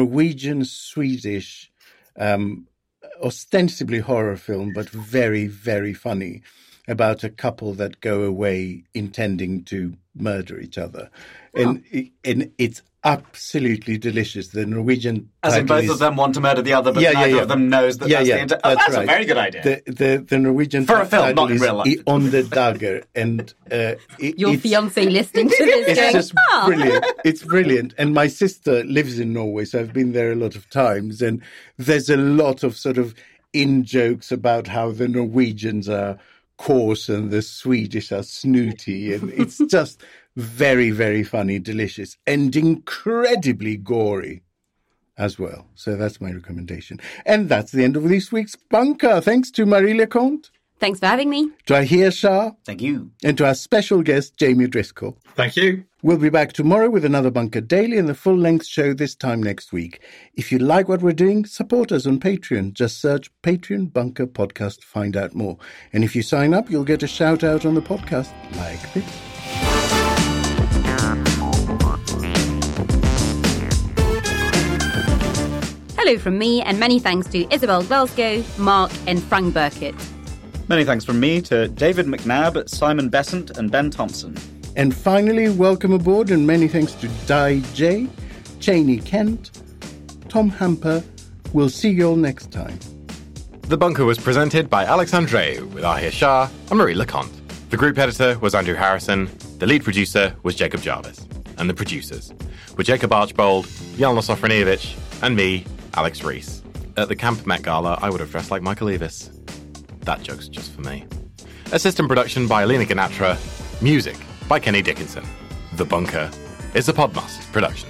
Norwegian-Swedish, um, ostensibly horror film, but very, very funny, about a couple that go away intending to murder each other. And, oh. and it's absolutely delicious. The Norwegian As in both is, of them want to murder the other, but yeah, neither yeah, yeah. of them knows that yeah, that's yeah, the intent. Oh, that's, that's right. a very good idea. The, the, the Norwegian For a film, not in real life. is On the Dagger. And, uh, it, Your fiancé listening to this It's going, just oh. brilliant. It's brilliant. And my sister lives in Norway, so I've been there a lot of times. And there's a lot of sort of in-jokes about how the Norwegians are coarse and the Swedish are snooty. And it's just very, very funny, delicious, and incredibly gory as well. So that's my recommendation. And that's the end of this week's Bunker. Thanks to Marie Leconte. Thanks for having me. To Ahia Shah. Thank you. And to our special guest, Jamie Driscoll. Thank you. We'll be back tomorrow with another Bunker Daily and the full-length show this time next week. If you like what we're doing, support us on Patreon. Just search Patreon Bunker Podcast to find out more. And if you sign up, you'll get a shout-out on the podcast like this. Hello from me, and many thanks to Isabel Glasgow, Mark, and Frank Burkett. Many thanks from me to David McNabb, Simon Besant, and Ben Thompson. And finally, welcome aboard, and many thanks to Di J, Cheney Kent, Tom Hamper. We'll see you all next time. The Bunker was presented by Alex Andreou with Ahia Shah and Marie Leconte. The group editor was Andrew Harrison. The lead producer was Jacob Jarvis. And the producers were Jacob Archbold, Jelena Sofronijevic, and me, Alex Rees. At the Camp Met Gala, I would have dressed like Michael Eavis. That joke's just for me. Assistant production by Alina Ganatra. Music by Kenny Dickinson. The Bunker is a Podmasters production.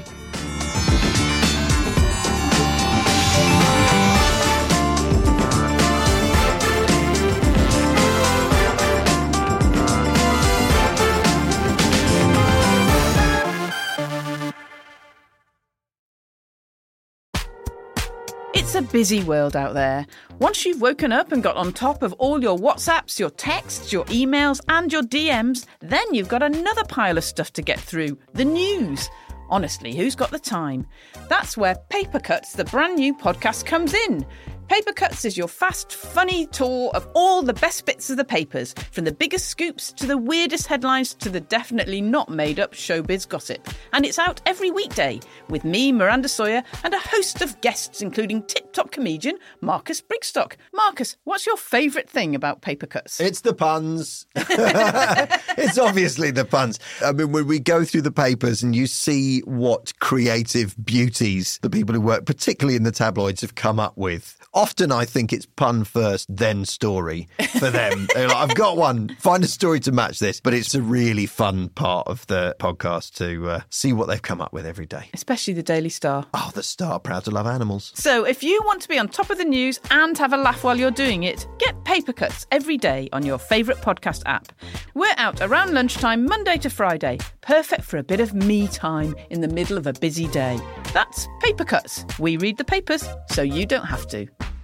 It's a busy world out there. Once you've woken up and got on top of all your WhatsApps, your texts, your emails and your D Ms, then you've got another pile of stuff to get through, the news. Honestly, who's got the time? That's where Paper Cuts, the brand new podcast, comes in. Paper Cuts is your fast, funny tour of all the best bits of the papers, from the biggest scoops to the weirdest headlines to the definitely not made-up showbiz gossip. And it's out every weekday with me, Miranda Sawyer, and a host of guests, including tip-top comedian Marcus Brigstock. Marcus, what's your favourite thing about Paper Cuts? It's the puns. It's obviously the puns. I mean, when we go through the papers and you see what creative beauties the people who work, particularly in the tabloids, have come up with. Often I think it's pun first, then story for them. They're like, I've got one, find a story to match this. But it's a really fun part of the podcast to uh, see what they've come up with every day. Especially the Daily Star. Oh, the Star, proud to love animals. So if you want to be on top of the news and have a laugh while you're doing it, get Paper Cuts every day on your favourite podcast app. We're out around lunchtime, Monday to Friday. Perfect for a bit of me time in the middle of a busy day. That's Paper Cuts. We read the papers so you don't have to.